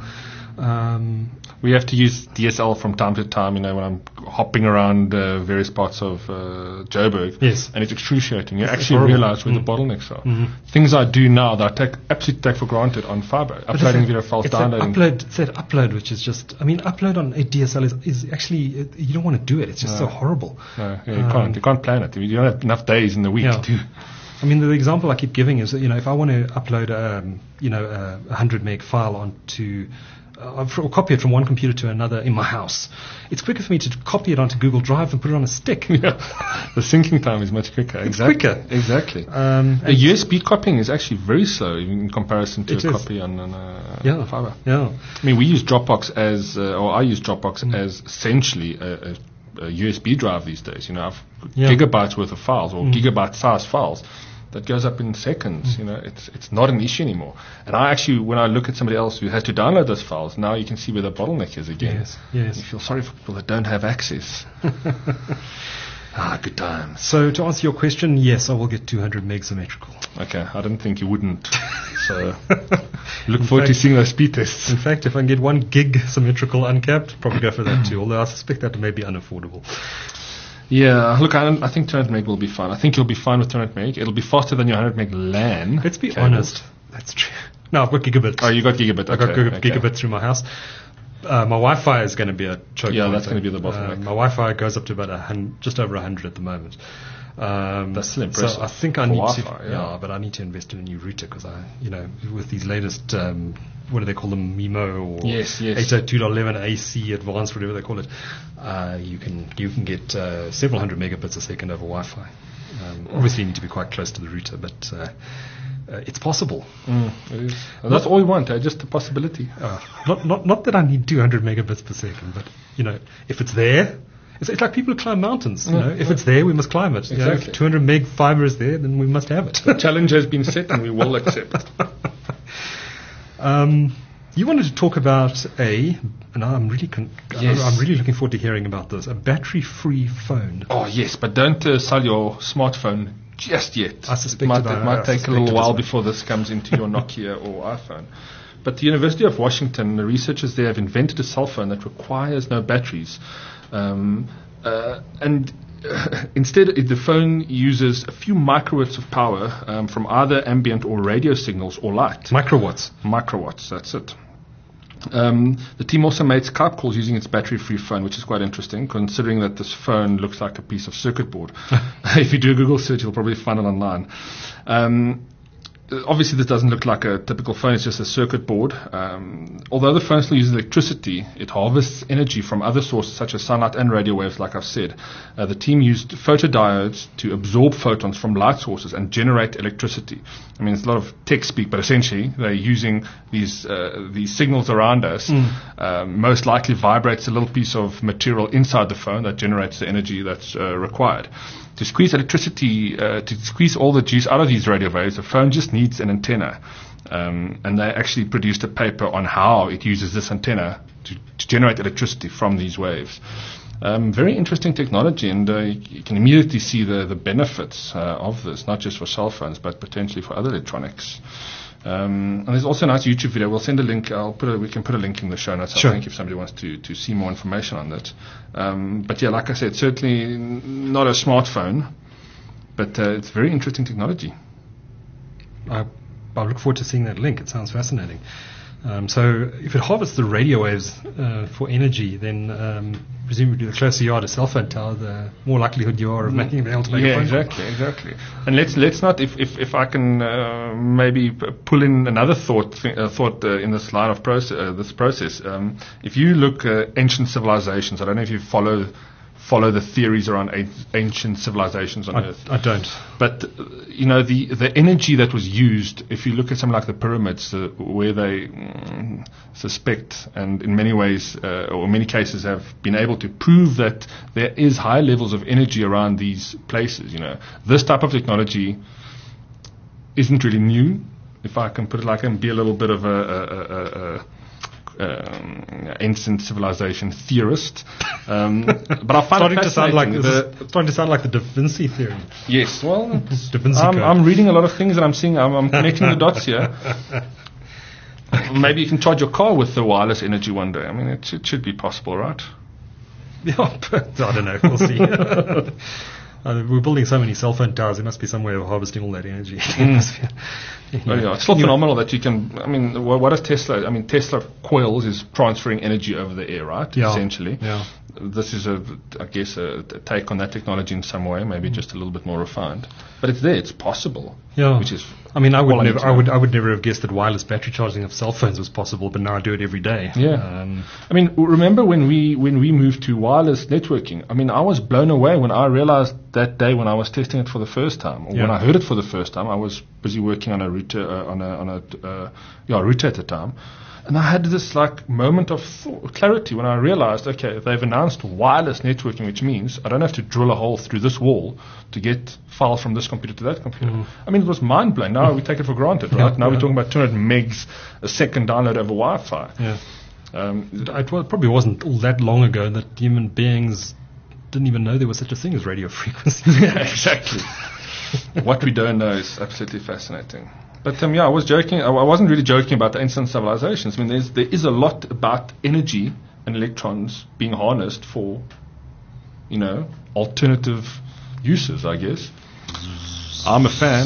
We have to use DSL from time to time, when I'm hopping around various parts of Joburg. Yes. And it's excruciating. You actually realize where the bottlenecks are. Things I do now that I absolutely take for granted on fiber. Uploading video files, downloading. Upload, which is just, upload on a DSL is actually, you don't want to do it. It's just so horrible. No, you can't. You can't plan it. You don't have enough days in the week to. I mean, the example I keep giving is that, if I want to upload a 100 meg file onto or copy it from one computer to another in my house, it's quicker for me to copy it onto Google Drive and put it on a stick. Yeah. The syncing time is much quicker. Quicker. Exactly. The USB copying is actually very slow in comparison to a copy on fiber. Yeah. I mean, we use Dropbox I use Dropbox as essentially a USB drive these days. I've gigabytes worth of files or gigabyte size files. That goes up in seconds. It's not an issue anymore. And I actually, when I look at somebody else who has to download those files, now you can see where the bottleneck is again. Yes. You feel sorry for people that don't have access. Good times. So to answer your question, yes, I will get 200 meg symmetrical. Okay, I didn't think you wouldn't. So look forward to seeing those speed tests. In fact, if I can get 1 gig symmetrical uncapped, probably go for that too, although I suspect that may be unaffordable. Yeah, look, I think 200 meg will be fine. I think you'll be fine with 200 meg. It'll be faster than your 100 meg LAN. Let's be honest. That's true. No, I've got gigabit. Oh, you got gigabit. I've got gigabit through my house. My Wi-Fi is going to be a choke point. Yeah, that's going to be the bottleneck. My Wi-Fi goes up to about just over 100 at the moment. That's still impressive. So I think I need to, but I need to invest in a new router because with these latest, what do they call them, MIMO or 802.11 AC advanced, whatever they call it, you can get several hundred megabits a second over Wi-Fi. Obviously, you need to be quite close to the router, but it's possible. It is. And that's all we want, just a possibility. Not that I need 200 megabits per second, but if it's there, it's like people who climb mountains. If it's there, we must climb it. Exactly. If 200 meg fiber is there, then we must have it. The challenge has been set, and we will accept it. You wanted to talk about and I'm really looking forward to hearing about this, a battery-free phone. Oh, yes, but don't sell your smartphone just yet. I suspect it might take a little while before this comes into your Nokia or iPhone. But the University of Washington, the researchers there have invented a cell phone that requires no batteries. Instead, the phone uses a few microwatts of power from either ambient or radio signals or light. Microwatts, that's it. The team also made Skype calls using its battery-free phone, which is quite interesting, considering that this phone looks like a piece of circuit board. If you do a Google search, you'll probably find it online. Obviously, this doesn't look like a typical phone. It's just a circuit board. Although the phone still uses electricity, it harvests energy from other sources such as sunlight and radio waves, like I've said. The team used photodiodes to absorb photons from light sources and generate electricity. I mean, it's a lot of tech speak, but essentially they're using these signals around us. Most likely vibrates a little piece of material inside the phone that generates the energy that's required. To squeeze electricity, to squeeze all the juice out of these radio waves, the phone just needs an antenna. And they actually produced a paper on how it uses this antenna to generate electricity from these waves. Very interesting technology, and you can immediately see the benefits of this, not just for cell phones, but potentially for other electronics. And there's also a nice YouTube video. We'll send a link. We can put a link in the show notes. Sure. I think if somebody wants to see more information on that. But yeah, like I said, certainly not a smartphone, but it's very interesting technology. I look forward to seeing that link. It sounds fascinating. So if it harvests the radio waves for energy, then presumably the closer you are to cell phone tower, the more likelihood you are of being able to make a phone call. Exactly. And let's not, if I can maybe pull in another thought in this line of this process. If you look at ancient civilizations, I don't know if you follow the theories around ancient civilizations on Earth. I don't. But, the energy that was used, if you look at something like the pyramids, where they suspect and in many ways, or in many cases have been able to prove that there is high levels of energy around these places, This type of technology isn't really new, if I can put it like that, and be a little bit of a ancient civilization theorist, but I find it fascinating. Starting to sound like the Da Vinci theory. Yes, well, Da Vinci Code. I'm reading a lot of things, and I'm seeing, I'm connecting the dots here. Maybe you can charge your car with the wireless energy one day. I mean, it should be possible, right? Yeah, but I don't know. We'll see. We're building so many cell phone towers. There must be some way of harvesting all that energy. It's still phenomenal that you can. I mean, what does Tesla? I mean, Tesla coils is transferring energy over the air, right? Yeah. Essentially. Yeah. This is a take on that technology in some way, maybe just a little bit more refined. But it's there. It's possible. Yeah. Which is. I mean, I would never have guessed that wireless battery charging of cell phones was possible, but now I do it every day. Yeah. I mean, remember when we moved to wireless networking? I mean, I was blown away when I realized that day when I was testing it for the first time, or when I heard it for the first time. I was busy working on a router router at the time. And I had this moment of clarity when I realized, okay, they've announced wireless networking, which means I don't have to drill a hole through this wall to get files from this computer to that computer. I mean, it was mind-blowing. Now we take it for granted, right? Now we're talking about 200 megs a second download over Wi-Fi. Yeah. It probably wasn't all that long ago that human beings didn't even know there was such a thing as radio frequency. Yeah, exactly. What we don't know is absolutely fascinating. But I was joking. I wasn't really joking about the ancient civilizations. I mean, there is a lot about energy and electrons being harnessed for, alternative uses, I guess. I'm a fan.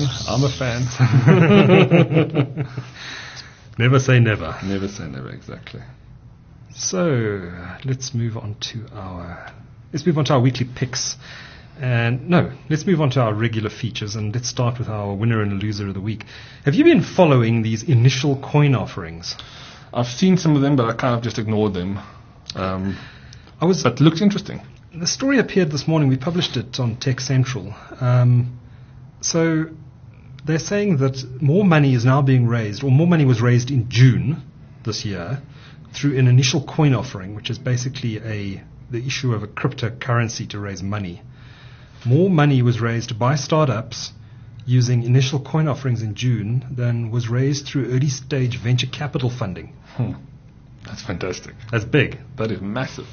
Never say never. Never say never, exactly. So let's move on to our weekly picks. Let's move on to our regular features, and let's start with our winner and loser of the week. Have you been following these initial coin offerings? I've seen some of them, but I kind of just ignored them. But it looks interesting. The story appeared this morning. We published it on Tech Central. So they're saying that more money is now being raised, or more money was raised in June this year through an initial coin offering, which is basically the issue of a cryptocurrency to raise money. More money was raised by startups using initial coin offerings in June than was raised through early stage venture capital funding. That's fantastic. That's big. That is massive.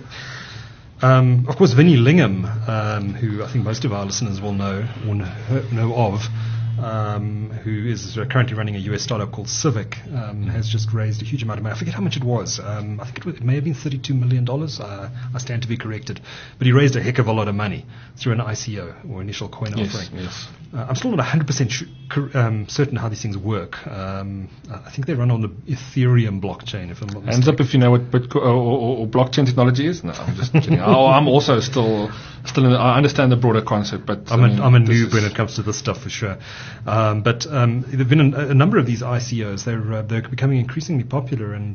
Of course, Vinnie Lingham, who I think most of our listeners will know of, who is currently running a US startup called Civic, has just raised a huge amount of money. I forget how much it was. I think it may have been $32 million. I stand to be corrected. But he raised a heck of a lot of money through an ICO, or initial coin offering. Yes. I'm still not 100% certain how these things work. I think they run on the Ethereum blockchain, if I'm not mistaken. Hands up if you know what Bitcoin or blockchain technology is. No, I'm just kidding. I'm also still in I understand the broader concept, but I'm a noob when it comes to this stuff for sure. But there've been a number of these ICOs. They're becoming increasingly popular, and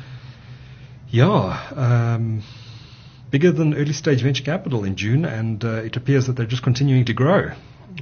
bigger than early stage venture capital in June, and it appears that they're just continuing to grow.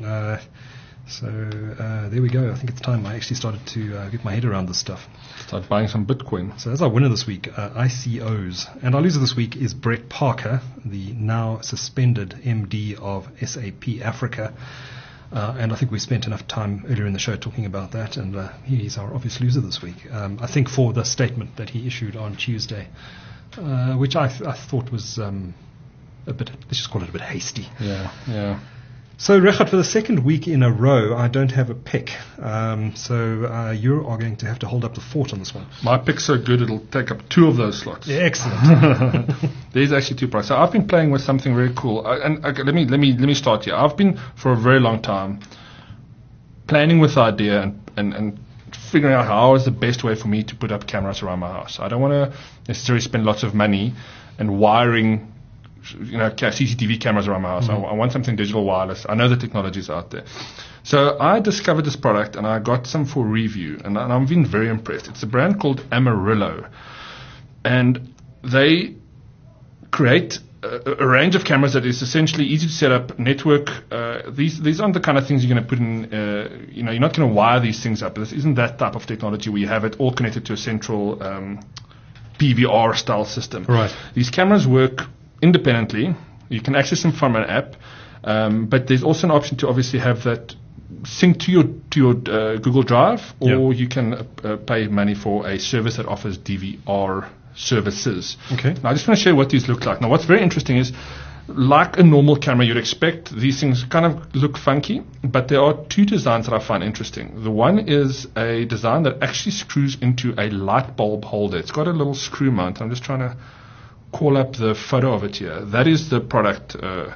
So there we go. I think it's time I actually started to get my head around this stuff. Start buying some Bitcoin. So as our winner this week, ICOs. And our loser this week is Brett Parker, the now suspended MD of SAP Africa. And I think we spent enough time earlier in the show talking about that, and he's our obvious loser this week. I think for the statement that he issued on Tuesday, which I thought was a bit, let's just call it a bit hasty. Yeah. So, Regardt, for the second week in a row, I don't have a pick. So you are going to have to hold up the fort on this one. My pick's so good it'll take up 2 of those slots. Yeah, excellent. There's actually 2 prizes. So I've been playing with something very cool. Okay, let me start here. I've been for a very long time planning with the idea and figuring out how is the best way for me to put up cameras around my house. I don't want to necessarily spend lots of money and wiring CCTV cameras around my house. Mm-hmm. I want something digital wireless. I know the technology is out there. So I discovered this product and I got some for review, and I've been very impressed. It's a brand called Amarillo, and they create a range of cameras that is essentially easy to set up, network. These aren't the kind of things you're going to put in, you're not going to wire these things up. This isn't that type of technology where you have it all connected to a central PVR style system. Right. These cameras work independently. You can access them from an app, but there's also an option to obviously have that sync to your Google Drive, or you can pay money for a service that offers DVR services. Okay. Now I just want to show you what these look like. Now what's very interesting is, like a normal camera you'd expect, these things kind of look funky, but there are 2 designs that I find interesting. The one is a design that actually screws into a light bulb holder. It's got a little screw mount. I'm just trying to call up the photo of it here. That is the product.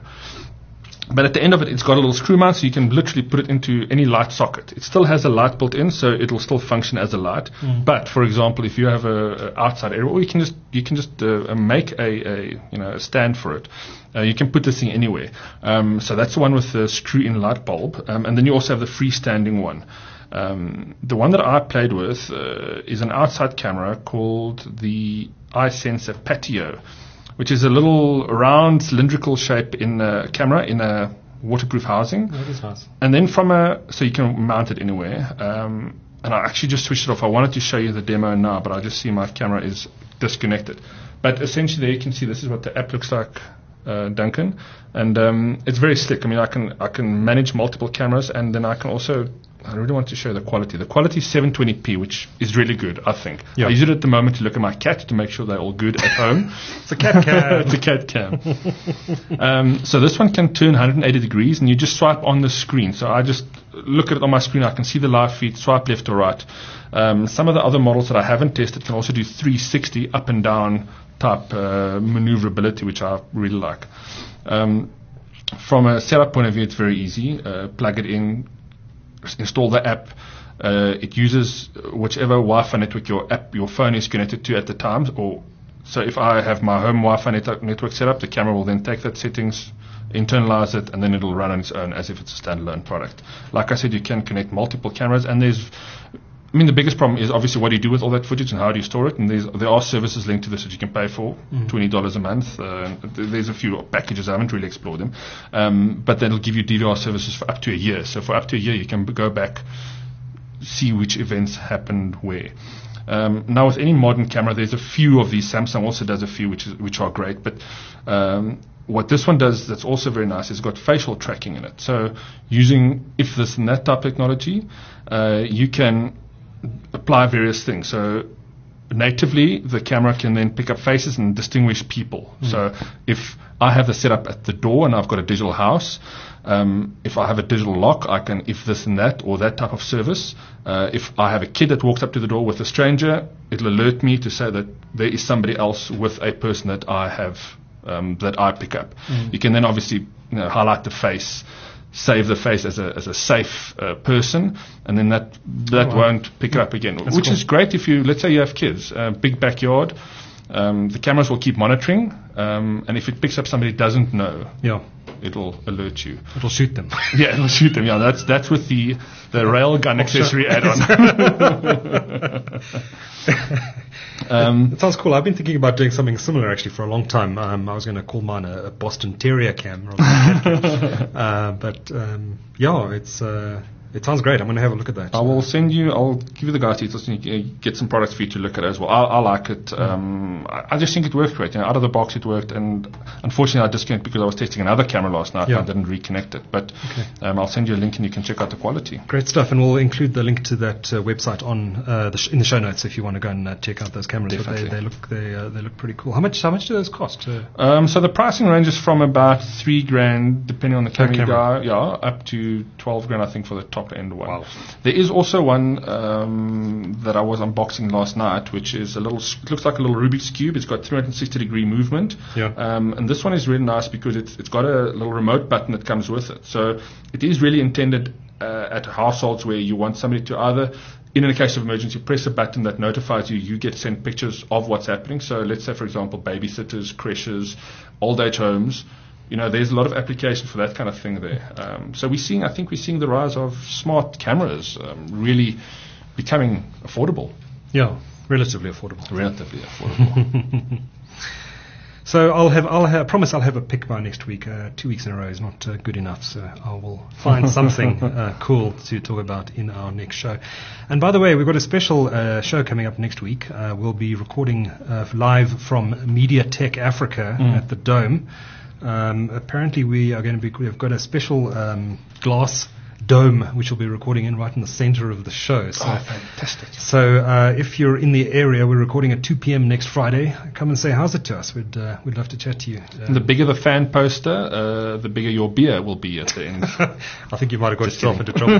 But at the end of it, it's got a little screw mount, so you can literally put it into any light socket. It still has a light built in, so it'll still function as a light. But for example, if you have a outside area, or you can just make a stand for it. You can put this thing anywhere. So that's the one with the screw-in light bulb, and then you also have the freestanding one. The one that I played with is an outside camera called the iSensor Patio, which is a little round cylindrical shape in a camera in a waterproof housing. That is nice. And then so you can mount it anywhere. And I actually just switched it off. I wanted to show you the demo now, but I just see my camera is disconnected. But essentially there you can see this is what the app looks like, Duncan. And it's very slick. I mean, I can manage multiple cameras, and then I really want to show the quality. The quality is 720p, which is really good, I think. Yeah. I use it at the moment to look at my cat to make sure they're all good at home. It's a cat cam. It's a cat cam. So this one can turn 180 degrees, and you just swipe on the screen. So I just look at it on my screen. I can see the live feed, swipe left or right. Some of the other models that I haven't tested can also do 360 up and down type maneuverability, which I really like. From a setup point of view, it's very easy. Plug it in, install the app. It uses whichever Wi-Fi network your phone is connected to at the time. So if I have my home Wi-Fi network set up, the camera will then take that settings, internalize it, and then it'll run on its own as if it's a standalone product. Like I said, you can connect multiple cameras, and there's I mean, the biggest problem is obviously what do you do with all that footage and how do you store it? And there are services linked to this that you can pay for, $20 a month. There's a few packages. I haven't really explored them. But that'll give you DVR services for up to a year. So for up to a year, you can go back, see which events happened where. Now with any modern camera, there's a few of these. Samsung also does a few, which are great. But what this one does that's also very nice is got facial tracking in it. So using if this and that type technology, you can apply various things. So natively, the camera can then pick up faces and distinguish people. So if I have the setup at the door and I've got a digital house, if I have a digital lock, I can, if this and that or that type of service, if I have a kid that walks up to the door with a stranger, it'll alert me to say that there is somebody else with a person that I have, that I pick up. You can then obviously highlight the face, save the face as a safe person, and then that won't pick up again. That's which cool. is great if you, let's say you have kids, big backyard, the cameras will keep monitoring, and if it picks up somebody who doesn't know, it'll alert you. It'll shoot them. Yeah, it'll shoot them. Yeah, that's with the railgun accessory add-on. It sounds cool. I've been thinking about doing something similar actually for a long time. I was going to call mine a Boston Terrier cam. It sounds great. I'm going to have a look at that. I'll give you the guys details and you get some products for you to look at as well. I like it. I just think it worked great. Out of the box it worked, and unfortunately I disconnected because I was testing another camera last night and I didn't reconnect it. But I'll send you a link and you can check out the quality. Great stuff, and we'll include the link to that website on in the show notes if you want to go and check out those cameras. Definitely. They look pretty cool. How much do those cost? So the pricing ranges from about $3,000 depending on the camera you go, up to $12,000 I think for the top end one. Wow. There is also one that I was unboxing last night, which is it looks like a little Rubik's Cube. It's got 360-degree movement. And this one is really nice because it's got a little remote button that comes with it. So it is really intended at households where you want somebody to either, in a case of emergency, press a button that notifies you get sent pictures of what's happening. So let's say, for example, babysitters, creches, old age homes. There's a lot of application for that kind of thing there. So we're seeing the rise of smart cameras really becoming affordable. Yeah, relatively affordable. So I promise I'll have a pick by next week. 2 weeks in a row is not good enough, so I will find something cool to talk about in our next show. And by the way, we've got a special show coming up next week. We'll be recording live from MediaTek Africa at the Dome. Apparently we've got a special glass dome which we'll be recording in right in the center of the show. So, fantastic. So if you're in the area, we're recording at 2 p.m. next Friday. Come and say how's it to us. We'd love to chat to you. The bigger the fan poster, the bigger your beer will be at the end. I think you might have got yourself into trouble.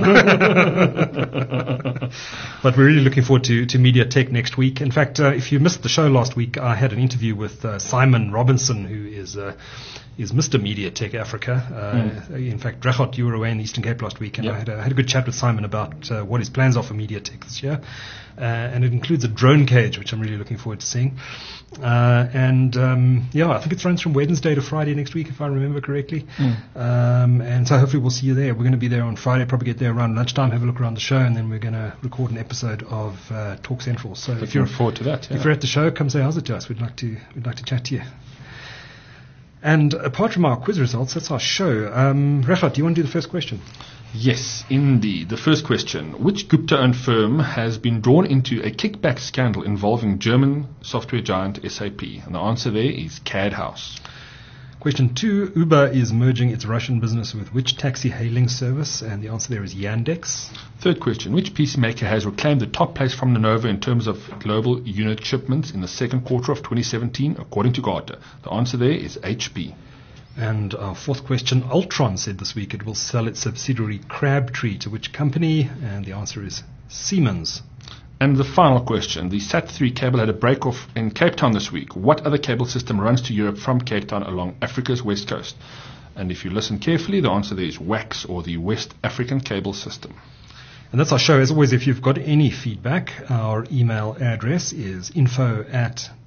But we're really looking forward to MediaTek next week. In fact, if you missed the show last week, I had an interview with Simon Robinson, who is Mr. MediaTek Africa. In fact, Rechot, you were away in the Eastern Cape last week, and I had a good chat with Simon about what his plans are for MediaTek this year. And it includes a drone cage, which I'm really looking forward to seeing. I think it runs from Wednesday to Friday next week, if I remember correctly. And so hopefully we'll see you there. We're going to be there on Friday, probably get there around lunchtime, have a look around the show, and then we're going to record an episode of Talk Central. So if you're forward to that, if you're at the show, come say how's it to us. We'd like to chat to you. And apart from our quiz results, that's our show. Rechot, do you want to do the first question? Yes, indeed. The first question. Which Gupta-owned firm has been drawn into a kickback scandal involving German software giant SAP? And the answer there is CAD House. Question 2. Uber is merging its Russian business with which taxi hailing service? And the answer there is Yandex. Third question. Which PC maker has reclaimed the top place from Lenovo in terms of global unit shipments in the second quarter of 2017, according to Gartner? The answer there is HP. And our fourth question. Ultron said this week it will sell its subsidiary Crabtree to which company? And the answer is Siemens. And the final question. The SAT3 cable had a break-off in Cape Town this week. What other cable system runs to Europe from Cape Town along Africa's west coast? And if you listen carefully, the answer there is WACS, or the West African Cable System. And that's our show. As always, if you've got any feedback, our email address is info@talkcentric.co.za.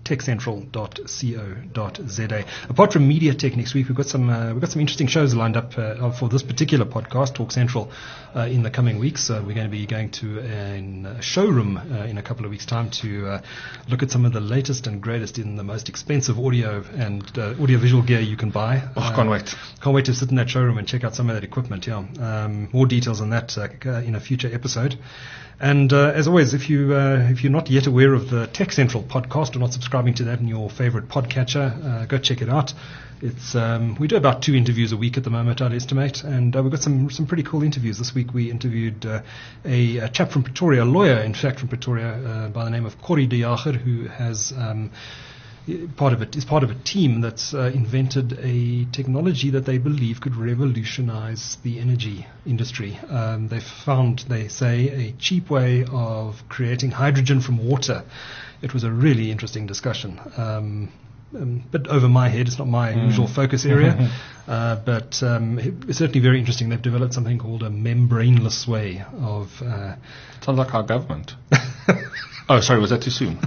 techcentral.co.za. Apart from MediaTek next week, we've got some interesting shows lined up for this particular podcast, Talk Central, in the coming weeks. We're going to be going to a showroom in a couple of weeks' time to look at some of the latest and greatest in the most expensive audio and audiovisual gear you can buy. Can't wait. Can't wait to sit in that showroom and check out some of that equipment. More details on that in a future episode. And as always, if you're not yet aware of the Tech Central podcast or not subscribing to that in your favorite podcatcher, go check it out. It's we do about 2 interviews a week at the moment, I'd estimate, and we've got some pretty cool interviews. This week we interviewed a chap from Pretoria, a lawyer, in fact, from Pretoria, by the name of Corrie de Jager, who has is part of a team that's invented a technology that they believe could revolutionize the energy industry. They've found, they say, a cheap way of creating hydrogen from water. It was a really interesting discussion. But over my head, it's not my usual focus area, but it's certainly very interesting. They've developed something called a membraneless way of... Sounds like our government. Oh, sorry, was that too soon?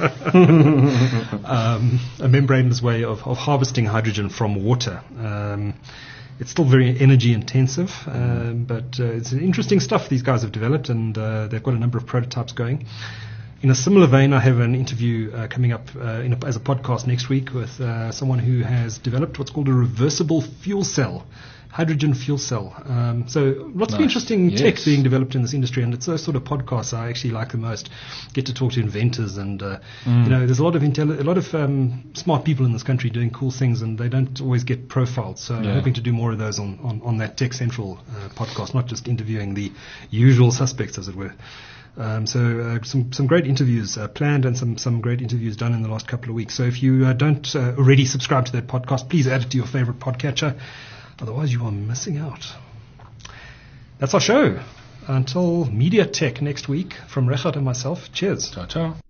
A membraneless way of harvesting hydrogen from water. It's still very energy intensive, but it's interesting stuff these guys have developed, and they've got a number of prototypes going. In a similar vein, I have an interview coming up as a podcast next week with someone who has developed what's called a reversible fuel cell, hydrogen fuel cell. So lots of interesting tech being developed in this industry, and it's those sort of podcasts I actually like the most. Get to talk to inventors, and there's a lot of smart people in this country doing cool things, and they don't always get profiled. So I'm hoping to do more of those on that Tech Central podcast, not just interviewing the usual suspects, as it were. Some great interviews planned, and some great interviews done in the last couple of weeks. So if you don't already subscribe to that podcast, please add it to your favorite podcatcher. Otherwise, you are missing out. That's our show. Until MediaTek next week, from Regardt and myself, cheers. Ciao, ciao.